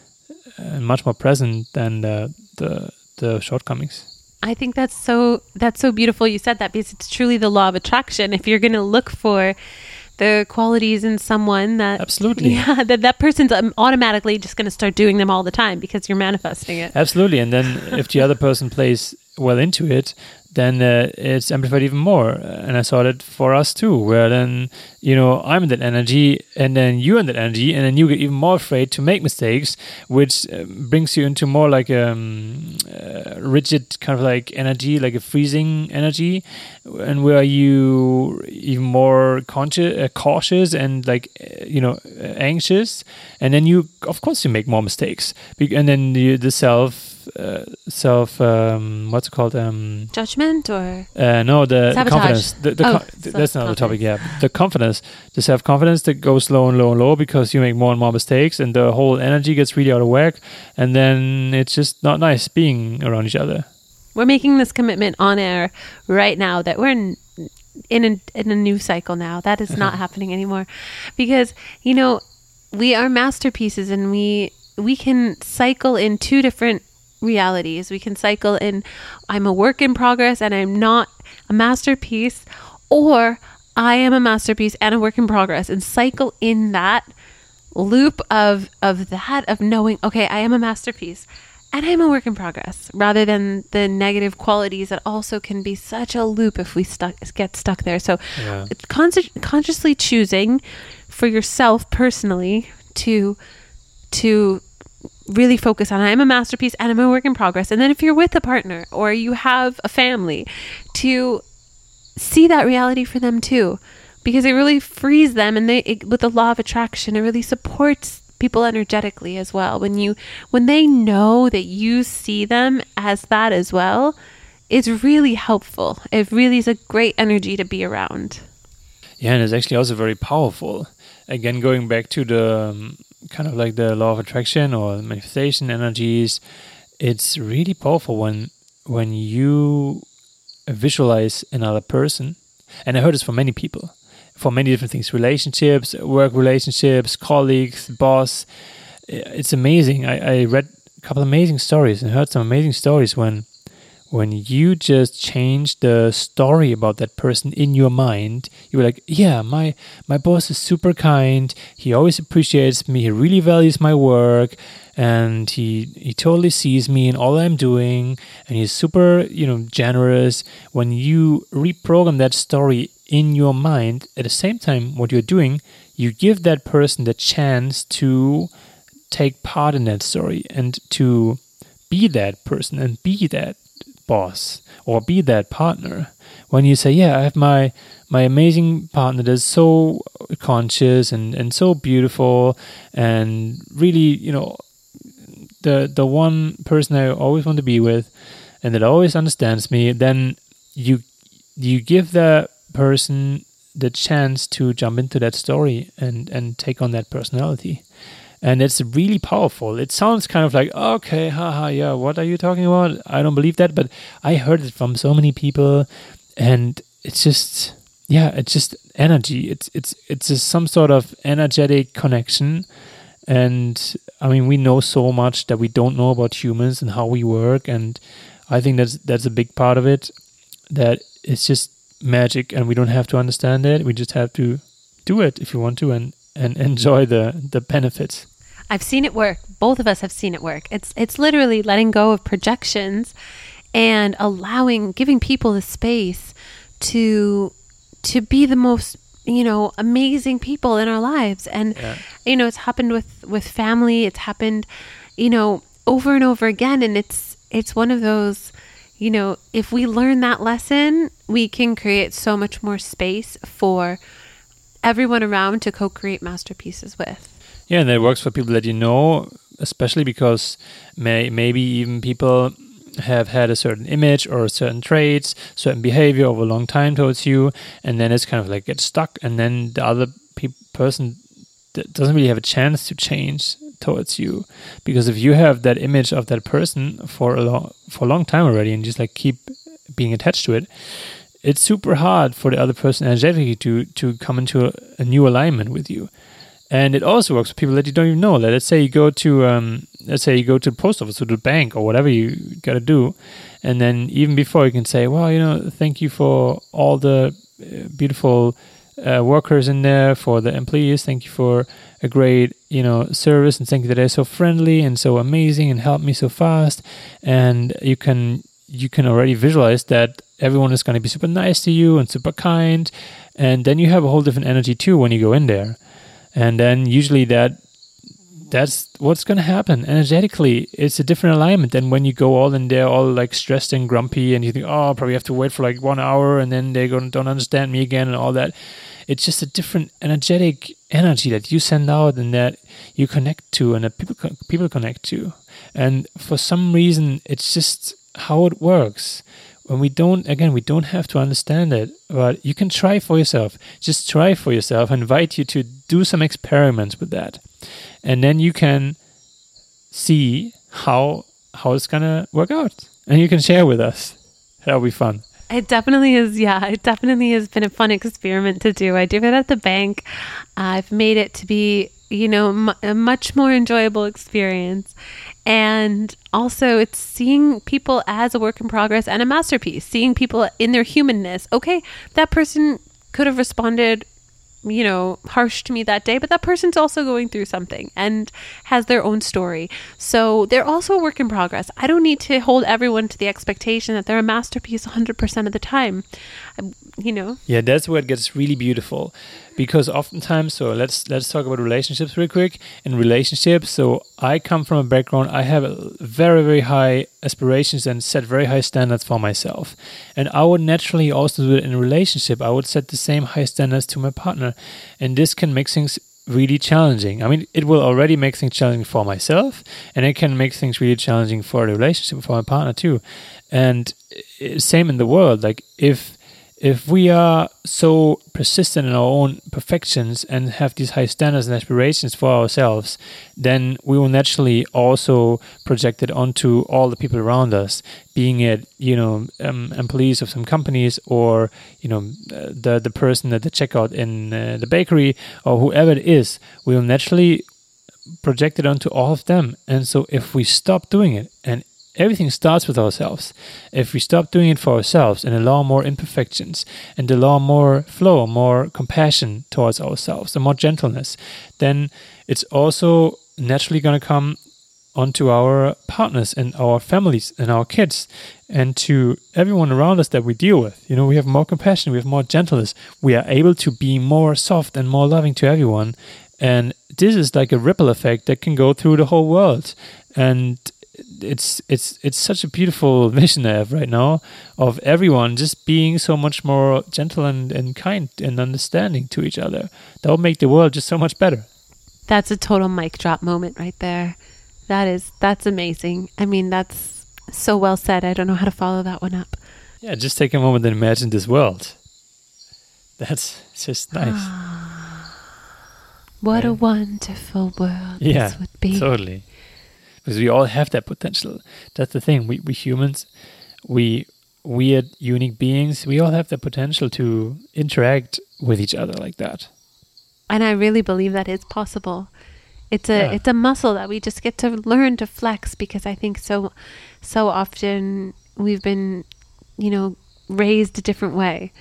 and uh, much more present than the, the the shortcomings. I think that's so that's so beautiful you said that, because it's truly the law of attraction. If you're going to look for the qualities in someone, that absolutely yeah that that person's automatically just going to start doing them all the time because you're manifesting it. Absolutely. And then if the other person plays well into it, then uh, it's amplified even more. And I saw that for us too, where then, you know, I'm in that energy, and then you're in that energy, and then you get even more afraid to make mistakes, which uh, brings you into more like a um, uh, rigid kind of like energy, like a freezing energy, and where you even more conscious, uh, cautious and like, uh, you know, uh, anxious. And then you, of course, you make more mistakes. Be- and then you, the self, Uh, self um, what's it called um, judgment or uh, no the, the confidence the, the oh, con- th- that's not the topic yeah the confidence the self-confidence that goes low and low and low because you make more and more mistakes, and the whole energy gets really out of whack, and then it's just not nice being around each other. We're making this commitment on air right now that we're in in a, in a new cycle now. That is not happening anymore, because you know we are masterpieces, and we we can cycle in two different realities. We can cycle in I'm a work in progress and I'm not a masterpiece, or I am a masterpiece and a work in progress, and cycle in that loop of of that of knowing, okay, I am a masterpiece and I'm a work in progress, rather than the negative qualities that also can be such a loop if we stuck get stuck there. So yeah. con- consciously choosing for yourself personally to to really focus on I'm a masterpiece and I'm a work in progress. And then if you're with a partner or you have a family, to see that reality for them too, because it really frees them. And they, it, with the law of attraction, it really supports people energetically as well. When you, when they know that you see them as that as well, it's really helpful. It really is a great energy to be around. Yeah, and it's actually also very powerful. Again, going back to the um, kind of like the law of attraction or manifestation energies, it's really powerful when when you visualize another person. And I heard this from many people, for many different things, relationships, work relationships, colleagues, boss. It's amazing. I, I read a couple of amazing stories and heard some amazing stories when when you just change the story about that person in your mind. You were like, yeah, my my boss is super kind. He always appreciates me. He really values my work. And he he totally sees me and all I'm doing. And he's super, you know, generous. When you reprogram that story in your mind, at the same time, what you're doing, you give that person the chance to take part in that story and to be that person and be that boss or be that partner. When you say, yeah, I have my my amazing partner that's so conscious and, and so beautiful and really, you know, the the one person I always want to be with and that always understands me, then you you give the person the chance to jump into that story and, and take on that personality. And it's really powerful. It sounds kind of like, okay, haha, yeah, what are you talking about? I don't believe that, but I heard it from so many people, and it's just, yeah, it's just energy. It's it's it's just some sort of energetic connection. And I mean, we know so much that we don't know about humans and how we work, and I think that's that's a big part of it. That it's just magic, and we don't have to understand it. We just have to do it if you want to, and and enjoy the the benefits. I've seen it work. Both of us have seen it work. It's it's literally letting go of projections and allowing, giving people the space to to be the most, you know, amazing people in our lives. And yeah. you know, it's happened with with family. It's happened, you know, over and over again. And it's it's one of those, you know, if we learn that lesson, we can create so much more space for everyone around to co-create masterpieces with. Yeah, and that works for people that you know, especially because may, maybe even people have had a certain image or certain traits, certain behavior over a long time towards you, and then it's kind of like gets stuck, and then the other pe- person that doesn't really have a chance to change towards you, because if you have that image of that person for a long for a long time already and just like keep being attached to it, it's super hard for the other person energetically to to come into a, a new alignment with you. And it also works for people that you don't even know. Like, let's say you go to, um, let's say you go to the post office or to the bank or whatever you got to do, and then even before you can say, well, you know, thank you for all the uh, beautiful uh, workers in there, for the employees. Thank you for a great, you know, service, and thank you that they're so friendly and so amazing and helped me so fast. And you can you can already visualize that everyone is going to be super nice to you and super kind, and then you have a whole different energy too when you go in there. And then usually that that's what's going to happen energetically. It's a different alignment than when you go all in there all like stressed and grumpy and you think, oh, I'll probably have to wait for like one hour and then they're going to don't understand me again and all that. It's just a different energetic energy that you send out and that you connect to and that people people connect to. And for some reason, it's just how it works. When we don't, again, we don't have to understand it, but you can try for yourself. Just try for yourself. I invite you to do some experiments with that. And then you can see how how it's going to work out. And you can share with us. That'll be fun. It definitely is. Yeah, it definitely has been a fun experiment to do. I do it at the bank. I've made it to be, you know, m- a much more enjoyable experience. And also it's seeing people as a work in progress and a masterpiece, seeing people in their humanness. Okay, that person could have responded, you know, harsh to me that day, but that person's also going through something and has their own story. So they're also a work in progress. I don't need to hold everyone to the expectation that they're a masterpiece one hundred percent of the time. I, you know. Yeah, that's where it gets really beautiful, because oftentimes, so let's let's talk about relationships real quick. In relationships, so I come from a background, I have very very high aspirations and set very high standards for myself, and I would naturally also do it in a relationship. I would set the same high standards to my partner, and this can make things really challenging. I mean, it will already make things challenging for myself, and it can make things really challenging for the relationship, for my partner too. And uh, same in the world. Like if if we are so persistent in our own perfections and have these high standards and aspirations for ourselves, then we will naturally also project it onto all the people around us, being it, you know, um, employees of some companies, or, you know, uh, the the person at the checkout in uh, the bakery, or whoever it is. We will naturally project it onto all of them. And so if we stop doing it, and everything starts with ourselves. If we stop doing it for ourselves and allow more imperfections and allow more flow, more compassion towards ourselves, and more gentleness, then it's also naturally going to come onto our partners and our families and our kids and to everyone around us that we deal with. You know, we have more compassion, we have more gentleness. We are able to be more soft and more loving to everyone. And this is like a ripple effect that can go through the whole world. And it's it's it's such a beautiful vision I have right now of everyone just being so much more gentle and, and kind and understanding to each other. That will make the world just so much better. That's a total mic drop moment right there. That is, that's amazing. I mean, that's so well said. I don't know how to follow that one up. Yeah, just take a moment and imagine this world. That's just nice. What right? a wonderful world yeah, this would be. Totally. Because we all have that potential. That's the thing. We we humans, we weird, unique beings, we all have the potential to interact with each other like that. And I really believe that is possible. It's a yeah. it's a muscle that we just get to learn to flex, because I think so so often we've been, you know, raised a different way.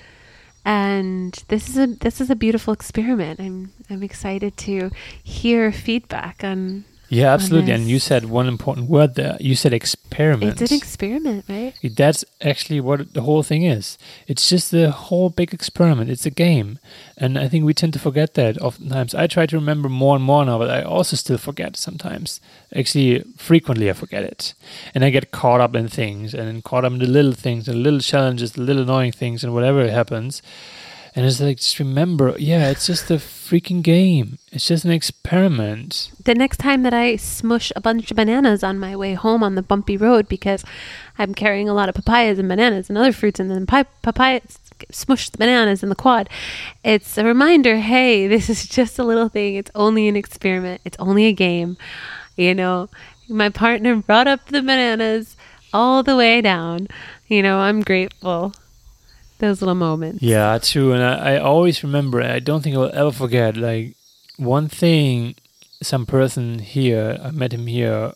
And this is a this is a beautiful experiment. I'm I'm excited to hear feedback on Yeah, absolutely. And you said one important word there. You said experiment. It's an experiment, right? That's actually what the whole thing is. It's just a whole big experiment. It's a game. And I think we tend to forget that oftentimes. I try to remember more and more now, but I also still forget sometimes. Actually, frequently I forget it. And I get caught up in things, and caught up in the little things, and little challenges, the little annoying things, and whatever happens. And it's like, just remember, yeah, it's just a freaking game. It's just an experiment. The next time that I smush a bunch of bananas on my way home on the bumpy road, because I'm carrying a lot of papayas and bananas and other fruits, and then pi- papayas smush the bananas in the quad, it's a reminder, hey, this is just a little thing. It's only an experiment. It's only a game. You know, my partner brought up the bananas all the way down. You know, I'm grateful. Those little moments. Yeah, true. And I, I always remember, I don't think I will ever forget, like, one thing, some person here, I met him here,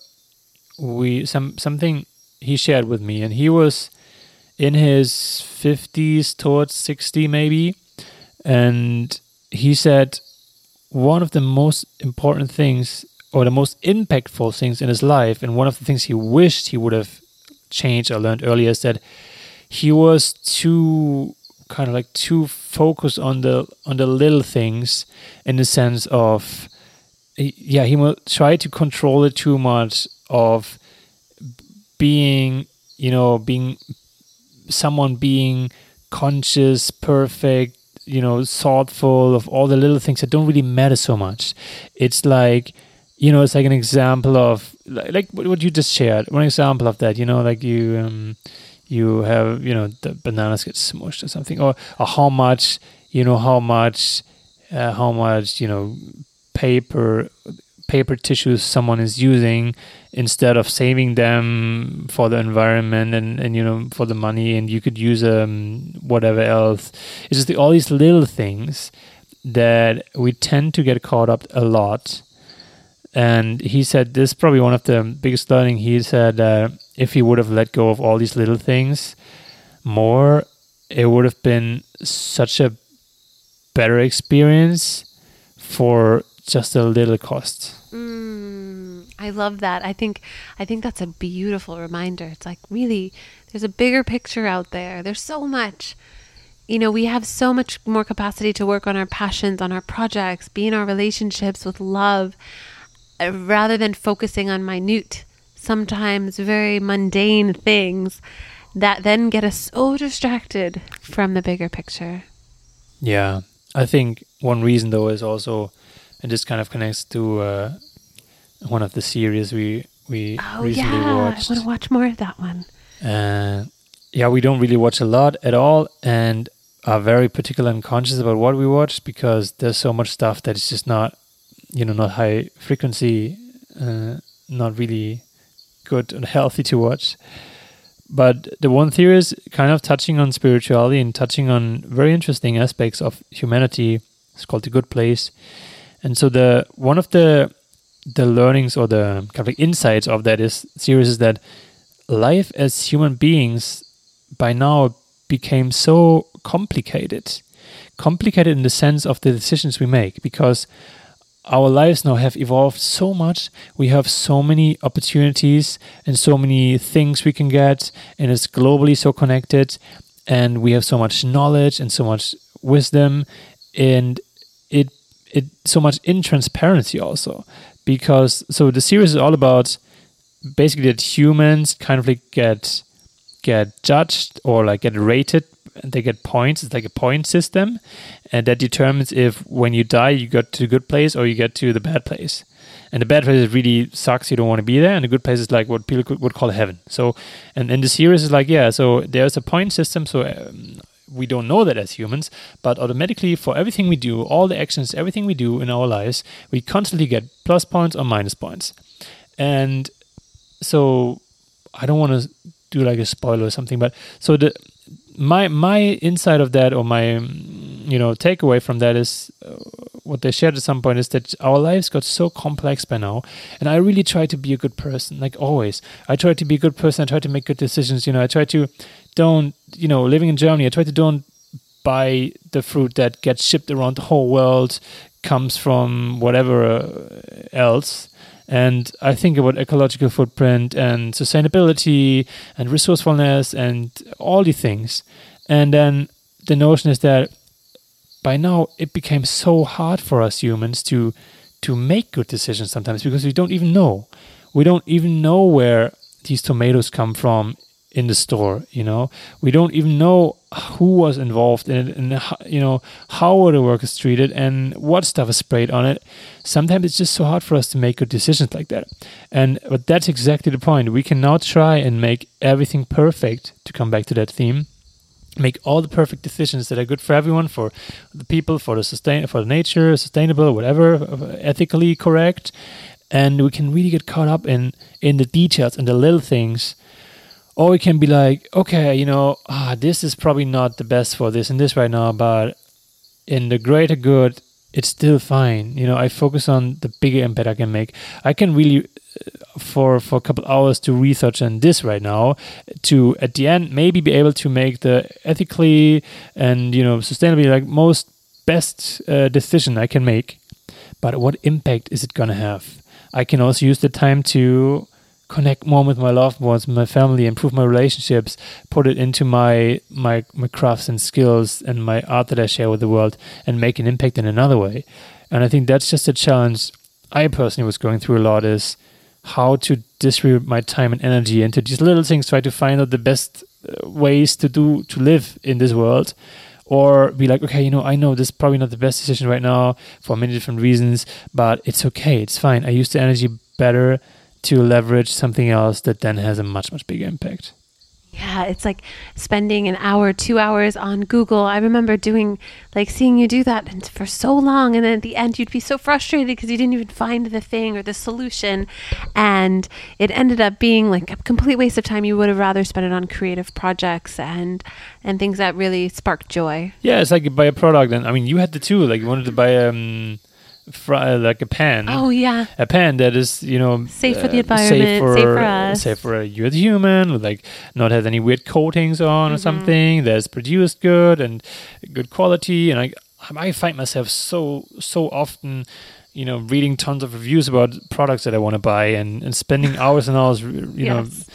we some something he shared with me, and he was in his fifties towards sixty maybe, and he said one of the most important things, or the most impactful things in his life, and one of the things he wished he would have changed or learned earlier, is that he was too kind of like too focused on the on the little things, in the sense of, yeah, he will try to control it too much, of being, you know, being someone being conscious, perfect, you know, thoughtful of all the little things that don't really matter so much. It's like, you know, it's like an example of like what you just shared. One example of that, you know, like you. Um, You have, you know, the bananas get smushed or something, or, or how much, you know, how much, uh, how much, you know, paper, paper tissues someone is using instead of saving them for the environment and, and you know, for the money, and you could use um whatever else. It's just the, all these little things that we tend to get caught up a lot. And he said this is probably one of the biggest learning. He said uh, if he would have let go of all these little things more, it would have been such a better experience for just a little cost. Mm, I love that. I think I think that's a beautiful reminder. It's like, really, there's a bigger picture out there. There's so much. you know, we have so much more capacity to work on our passions, on our projects, be in our relationships with love, uh, rather than focusing on minute, sometimes very mundane things that then get us so distracted from the bigger picture. Yeah, I think one reason though is also, and this kind of connects to uh, one of the series we we Oh recently yeah, watched. I want to watch more of that one. Uh, yeah, we don't really watch a lot at all, and are very particular and conscious about what we watch, because there's so much stuff that is just not, you know, not high frequency, uh, not really good and healthy to watch. But the one theory is kind of touching on spirituality and touching on very interesting aspects of humanity. It's called The Good Place. And so the one of the the learnings or the kind of like insights of that is series is that life as human beings by now became so complicated. Complicated in the sense of the decisions we make, because our lives now have evolved so much. We have so many opportunities and so many things we can get, and it's globally so connected, and we have so much knowledge and so much wisdom, and it it so much intransparency also. Because so the series is all about basically that humans kind of like get get judged or like get rated. They get points. It's like a point system, and that determines if when you die you get to the good place or you get to the bad place. And the bad place really sucks. You don't want to be there, and the good place is like what people could, would call heaven. So, and in the series is like yeah. So there's a point system. So um, we don't know that as humans, but automatically for everything we do, all the actions, everything we do in our lives, we constantly get plus points or minus points. And so I don't want to do like a spoiler or something, but so the my my insight of that, or my you know takeaway from that is uh, what they shared at some point is that our lives got so complex by now, and I really try to be a good person, like always. I try to be a good person. I try to make good decisions. You know, I try to don't you know living in Germany. I try to don't buy the fruit that gets shipped around the whole world, comes from whatever uh, else. And I think about ecological footprint and sustainability and resourcefulness and all these things. And then the notion is that by now it became so hard for us humans to to make good decisions sometimes, because we don't even know. We don't even know where these tomatoes come from in the store, you know. We don't even know who was involved in it, and you know how were the workers treated and what stuff is sprayed on it. Sometimes it's just so hard for us to make good decisions like that. And but that's exactly the point. We can now try and make everything perfect, to come back to that theme. Make all the perfect decisions that are good for everyone, for the people, for the sustain, for the nature, sustainable, whatever, ethically correct. And we can really get caught up in in the details and the little things. Or we can be like, okay, you know, ah, this is probably not the best for this and this right now, but in the greater good, it's still fine. You know, I focus on the bigger impact I can make. I can really, uh, for for a couple hours, to research on this right now, to at the end maybe be able to make the ethically and you know sustainably like most best uh, decision I can make. But what impact is it gonna have? I can also use the time to connect more with my loved ones, my family, improve my relationships, put it into my, my my crafts and skills and my art that I share with the world, and make an impact in another way. And I think that's just a challenge I personally was going through a lot, is how to distribute my time and energy into these little things, try to find out the best ways to do, to live in this world. Or be like, okay, you know, I know this is probably not the best decision right now for many different reasons, but it's okay, it's fine. I use the energy better to leverage something else that then has a much, much bigger impact. Yeah, it's like spending an hour, two hours on Google. I remember doing, like seeing you do that and for so long. And then at the end, you'd be so frustrated because you didn't even find the thing or the solution. And it ended up being like a complete waste of time. You would have rather spent it on creative projects and, and things that really spark joy. Yeah, it's like you buy a product. And I mean, you had the two, like you wanted to buy um, fr- like a pan. Oh, yeah. A pan that is, you know, safe for the uh, environment, safe for, safe for us. Safe for you as a human, with like not have any weird coatings on mm-hmm. or something. That's produced good and good quality. And I, I find myself so, so often, you know, reading tons of reviews about products that I want to buy and, and spending hours and hours, you yes. know,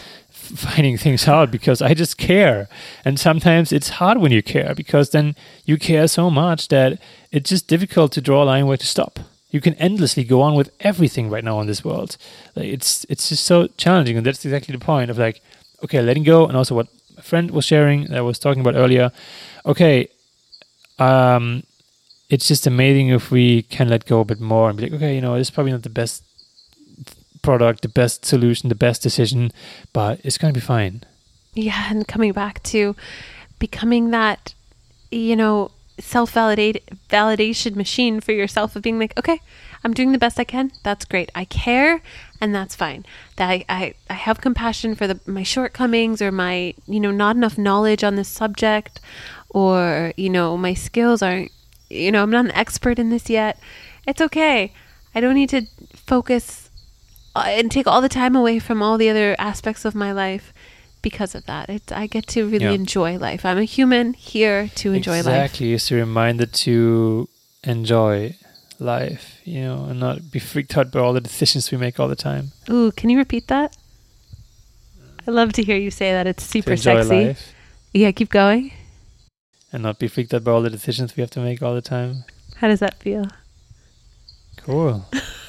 finding things out because I just care. And sometimes it's hard when you care because then you care so much that it's just difficult to draw a line where to stop. You can endlessly go on with everything right now in this world. Like it's it's just so challenging, and that's exactly the point of like, okay, letting go, and also what my friend was sharing, that I was talking about earlier. Okay, um, it's just amazing if we can let go a bit more and be like, okay, you know, it's probably not the best product, the best solution, the best decision, but it's going to be fine. Yeah, and coming back to becoming that, you know, self-validate validation machine for yourself of being like, okay, I'm doing the best I can. That's great. I care, and that's fine. That I, I, I have compassion for the my shortcomings or my, you know, not enough knowledge on this subject, or, you know, my skills aren't, you know, I'm not an expert in this yet. It's okay. I don't need to focus and take all the time away from all the other aspects of my life because of that. It's, I get to really Yeah. enjoy life. I'm a human here to enjoy life. Exactly. It's a reminder to enjoy life, you know, and not be freaked out by all the decisions we make all the time. Ooh, can you repeat that? I love to hear you say that. It's super to enjoy sexy. life Yeah, keep going. and not be freaked out by all the decisions we have to make all the time. How does that feel? Cool.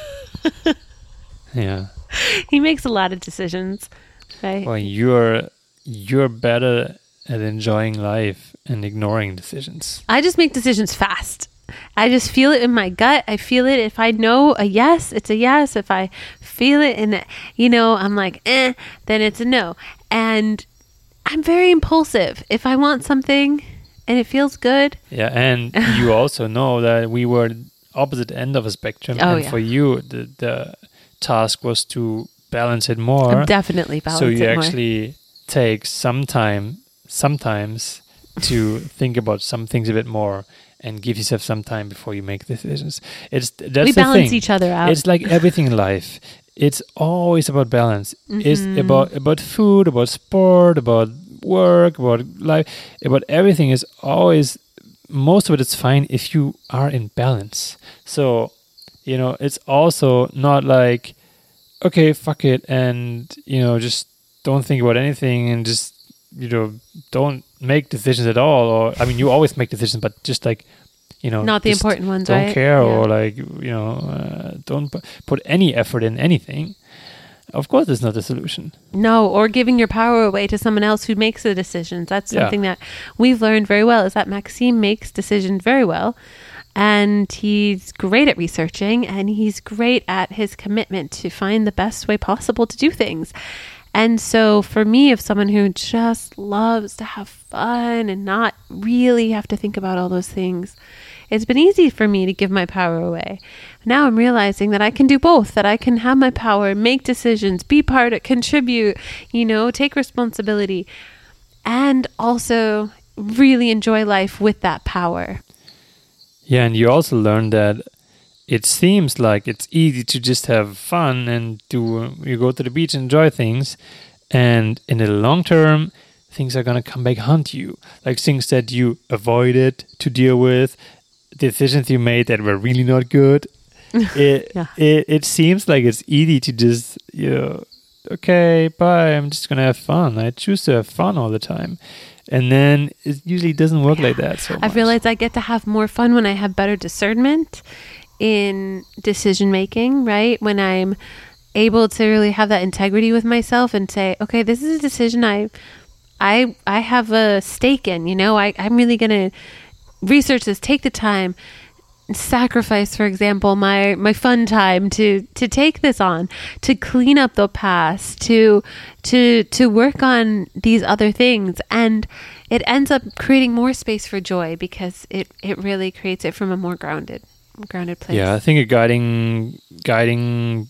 Yeah. He makes a lot of decisions, right? Well, you're you're better at enjoying life and ignoring decisions. I just make decisions fast. I just feel it in my gut. I feel it. If I know a yes, it's a yes. If I feel it and, you know, I'm like, eh, then it's a no. And I'm very impulsive. If I want something and it feels good. Yeah, and you also know that we were opposite end of a spectrum. Oh, and yeah. for you, the, the task was to balance it more. I'm definitely balance So you it more. actually take some time, sometimes, to think about some things a bit more and give yourself some time before you make decisions. It's that's we the balance thing. each other out. It's like everything in life. It's always about balance. It's Mhm. about about food, about sport, about work, about life, about everything. Is always, most of it is fine if you are in balance. So, you know, it's also not like, okay, fuck it, and, you know, just don't think about anything and just, you know, don't make decisions at all. Or, I mean, you always make decisions, but just like, you know, Not the just important ones, don't right? care, Yeah. or like, you know, uh, don't pu- put any effort in anything. Of course, it's not the solution. No, or giving your power away to someone else who makes the decisions. That's Yeah. something that we've learned very well, is that Maxime makes decisions very well. And he's great at researching, and he's great at his commitment to find the best way possible to do things. And so for me, if someone who just loves to have fun and not really have to think about all those things, it's been easy for me to give my power away. Now I'm realizing that I can do both, that I can have my power, make decisions, be part of, contribute, you know, take responsibility, and also really enjoy life with that power. Yeah, and you also learn that it seems like it's easy to just have fun and do, you go to the beach and enjoy things, and in the long term, things are gonna come back haunt you, like things that you avoided to deal with, decisions you made that were really not good. It, Yeah. it it seems like it's easy to just, you know, okay, bye, I'm just gonna have fun. I choose to have fun all the time. And then it usually doesn't work like that so much. I've realized I get to have more fun when I have better discernment in decision making, right? When I'm able to really have that integrity with myself and say, okay, this is a decision I I I have a stake in, you know, I, I'm really gonna research this, take the time, sacrifice, for example, my my fun time to to take this on, to clean up the past, to to to work on these other things, and it ends up creating more space for joy because it it really creates it from a more grounded grounded place. Yeah, I think a guiding guiding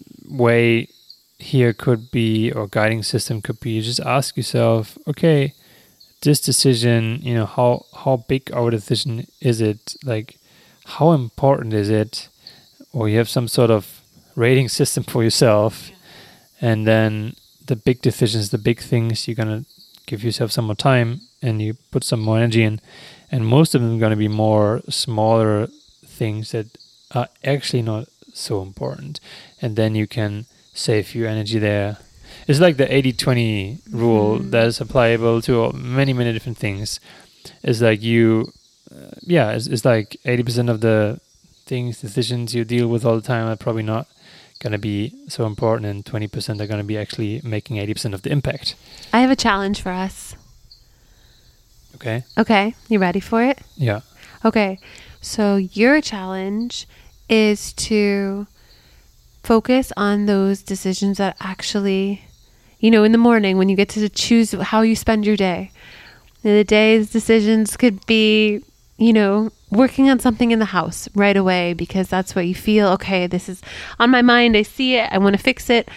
way here could be, or guiding system could be, just ask yourself, okay, this decision, you know, how how big our decision is it? Like, how important is it? Or you have some sort of rating system for yourself, and then the big decisions, the big things, you're gonna give yourself some more time and you put some more energy in, and most of them are gonna be more smaller things that are actually not so important, and then you can save your energy there. It's like the eighty twenty rule Mm. that is applicable to many, many different things. It's like you, uh, yeah, it's, it's like eighty percent of the things, decisions you deal with all the time are probably not going to be so important, and twenty percent are going to be actually making eighty percent of the impact. I have a challenge for us. Okay? Okay, you ready for it? Yeah. Okay, so your challenge is to focus on those decisions that actually, you know, in the morning when you get to choose how you spend your day. The day's decisions could be, you know, working on something in the house right away because that's what you feel. Okay, this is on my mind. I see it. I want to fix it.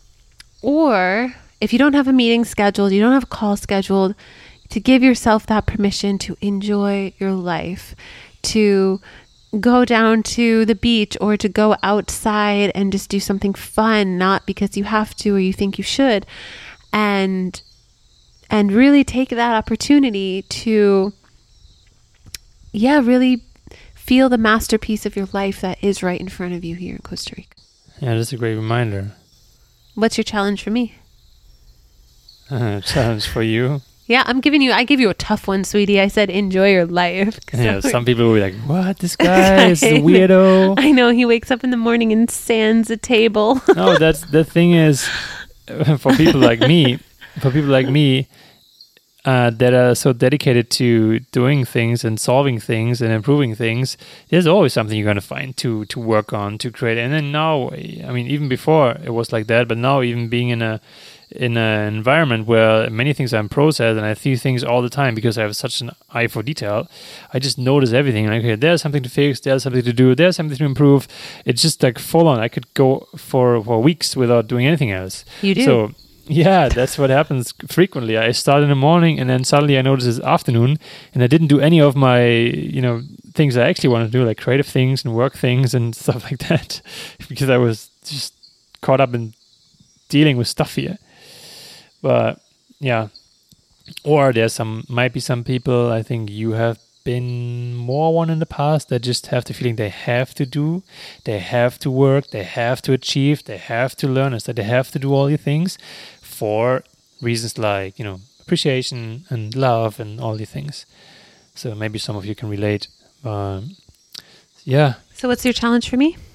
Or if you don't have a meeting scheduled, you don't have a call scheduled, to give yourself that permission to enjoy your life, to go down to the beach or to go outside and just do something fun, not because you have to or you think you should, and and really take that opportunity to, yeah, really feel the masterpiece of your life that is right in front of you here in Costa Rica. Yeah, that's a great reminder. What's your challenge for me? Uh, challenge for you. Yeah, I'm giving you, I give you a tough one, sweetie. I said, enjoy your life. Yeah, So- some people will be like, what? This guy is a weirdo. I know, he wakes up in the morning and sands a table. No, that's the thing is, for people like me, for people like me, uh, that are so dedicated to doing things and solving things and improving things, there's always something you're going to find to to work on, to create. And then now, I mean, even before it was like that, but now even being in a in an environment where many things are in process and I see things all the time because I have such an eye for detail, I just notice everything. Like, okay, there's something to fix, there's something to do, there's something to improve. It's just like full on. I could go for, for weeks without doing anything else. You do. So yeah, that's what happens frequently. I start in the morning and then suddenly I notice it's afternoon and I didn't do any of my, you know, things I actually want to do, like creative things and work things and stuff like that, because I was just caught up in dealing with stuff here. But yeah, or there's some, might be some people, I think you have been more one in the past that just have the feeling they have to do, they have to work, they have to achieve, they have to learn, so they have to do all these things for reasons like, you know, appreciation and love and all these things. So maybe some of you can relate. Um, yeah. So what's your challenge for me?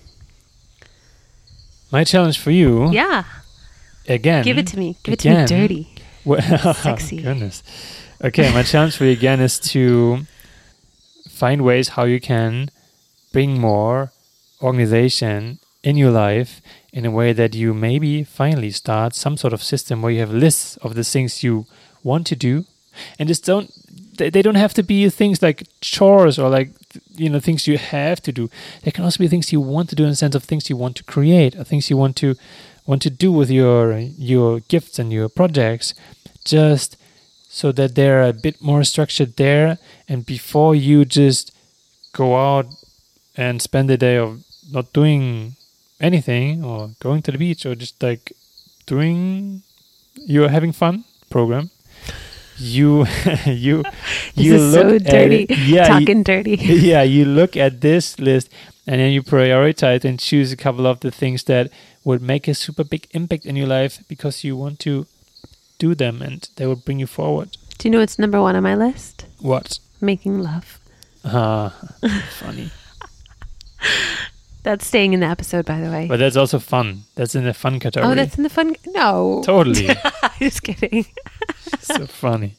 My challenge for you, Yeah. again. Give it to me. Give again, it to me dirty. Well, Sexy. Goodness. Okay, my challenge for you again is to find ways how you can bring more organization in your life in a way that you maybe finally start some sort of system where you have lists of the things you want to do, and just don't they, they don't have to be things like chores or like, you know, things you have to do. They can also be things you want to do in the sense of things you want to create or things you want to want to do with your your gifts and your projects, just so that they're a bit more structured there. And before you just go out and spend the day of not doing anything or going to the beach or just like doing you're having fun program, you you This you is look so at dirty. it, yeah, Talking you, dirty. yeah, you look at this list and then you prioritize and choose a couple of the things that would make a super big impact in your life because you want to do them and they will bring you forward. Do you know what's number one on my list? What? Making love. Ah, funny. That's staying in the episode, by the way. But that's also fun. That's in the fun category. Oh, that's in the fun. No. Totally. Just kidding. So funny.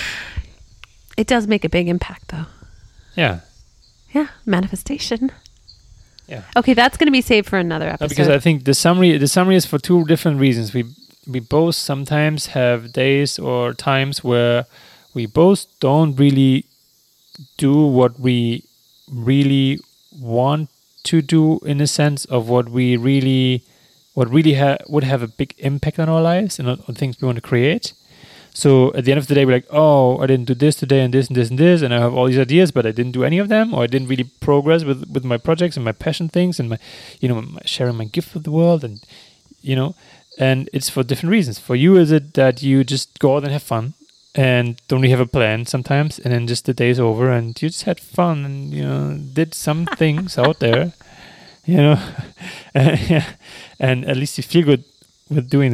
It does make a big impact, though. Yeah. Yeah. Manifestation. Yeah. Okay, that's going to be saved for another No, episode. because I think the summary the summary is for two different reasons. We we both sometimes have days or times where we both don't really do what we really want to do in a sense of what we really what really ha- would have a big impact on our lives and on, on things we want to create. So at the end of the day, we're like, oh, I didn't do this today and this and this and this, and I have all these ideas, but I didn't do any of them, or I didn't really progress with, with my projects and my passion things and my, you know, my sharing my gift with the world, and you know, and it's for different reasons. For you, is it that you just go out and have fun and don't really have a plan sometimes, and then just the day's over and you just had fun and you know did some things out there, you know, and, yeah, and at least you feel good with doing that.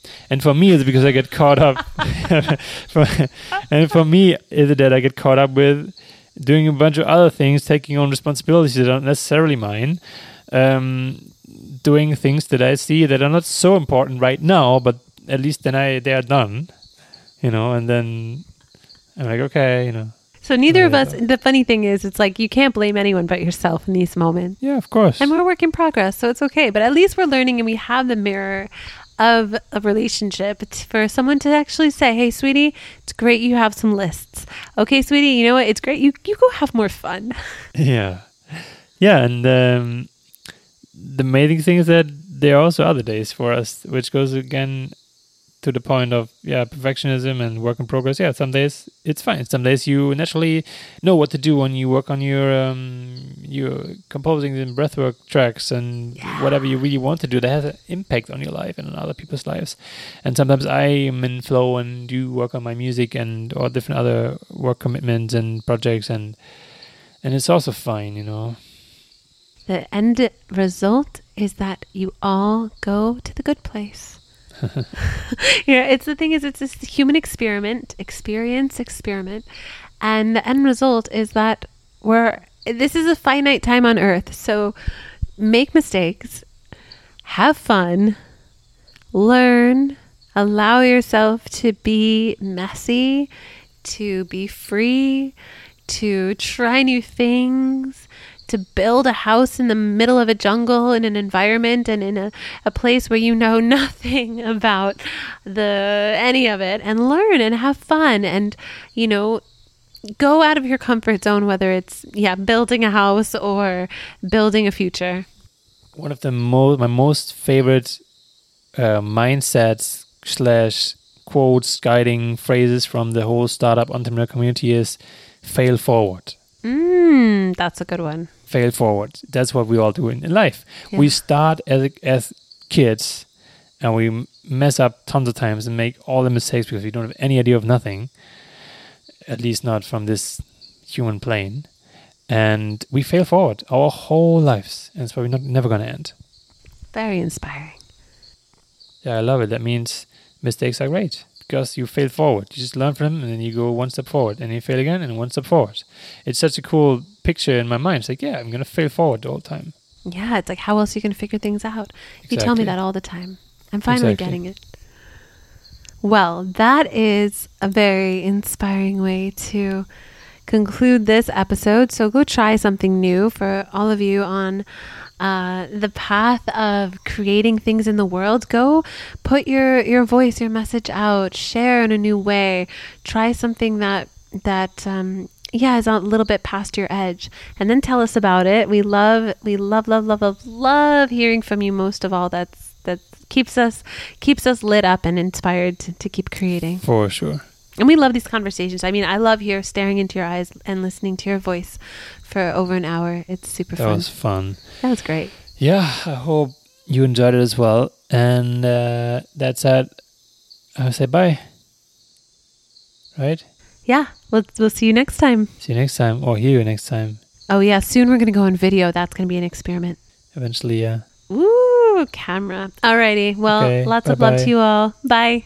And for me, it's because I get caught up. for, and for me, is that I get caught up with doing a bunch of other things, taking on responsibilities that aren't necessarily mine, um, doing things that I see that are not so important right now, but at least then I they are done, you know. And then I'm like, okay, you know. So neither of us, the funny thing is, it's like you can't blame anyone but yourself in these moments. Yeah, of course. And we're a work in progress, so it's okay. But at least we're learning and we have the mirror of a relationship. It's for someone to actually say, hey, sweetie, it's great you have some lists. Okay, sweetie, you know what? It's great. You, you go have more fun. Yeah. Yeah, and um, the amazing thing is that there are also other days for us, which goes again to the point of, yeah, perfectionism and work in progress. Yeah, some days it's fine. Some days you naturally know what to do when you work on your um, your composing and breathwork tracks and yeah. whatever you really want to do that has an impact on your life and on other people's lives. And sometimes I am in flow and do work on my music and or different other work commitments and projects, and and it's also fine, you know. The end result is that you all go to the good place. Yeah, it's the thing is it's this human experiment, experience, experiment, and the end result is that we're this is a finite time on earth, so make mistakes, have fun, learn, allow yourself to be messy, to be free, to try new things, to build a house in the middle of a jungle in an environment and in a, a place where you know nothing about the any of it, and learn and have fun and, you know, go out of your comfort zone, whether it's, yeah, building a house or building a future. One of the most, my most favorite uh, mindsets slash quotes, guiding phrases from the whole startup entrepreneur community is fail forward. Mm, that's a good one. Fail forward. That's what we all do in, in life. Yeah. We start as as kids and we mess up tons of times and make all the mistakes because we don't have any idea of nothing, at least not from this human plane. And we fail forward our whole lives, and it's probably not never going to end. Very inspiring. Yeah, I love it. That means mistakes are great. Because you fail forward. You just learn from them and then you go one step forward and you fail again and one step forward. It's such a cool picture in my mind. It's like, yeah, I'm going to fail forward the whole time. Yeah, it's like, how else are you going to figure things out? Exactly. You tell me that all the time. I'm finally exactly. getting it. Well, that is a very inspiring way to conclude this episode. So go try something new for all of you on uh, the path of creating things in the world. Go put your, your voice, your message out, share in a new way, try something that, that, um, yeah, is a little bit past your edge, and then tell us about it. We love, we love, love, love, love, love hearing from you most of all. That's, that keeps us, keeps us lit up and inspired to, to keep creating. For sure. And we love these conversations. I mean, I love here staring into your eyes and listening to your voice for over an hour. It's super that fun. That was fun. That was great. Yeah, I hope you enjoyed it as well. And uh, that's it. I would say bye. Right? Yeah. We'll, we'll see you next time. See you next time, or hear you next time. Oh, yeah. Soon we're going to go on video. That's going to be an experiment. Eventually, yeah. Ooh, camera. Alrighty. Well, okay, lots bye-bye. of love to you all. Bye.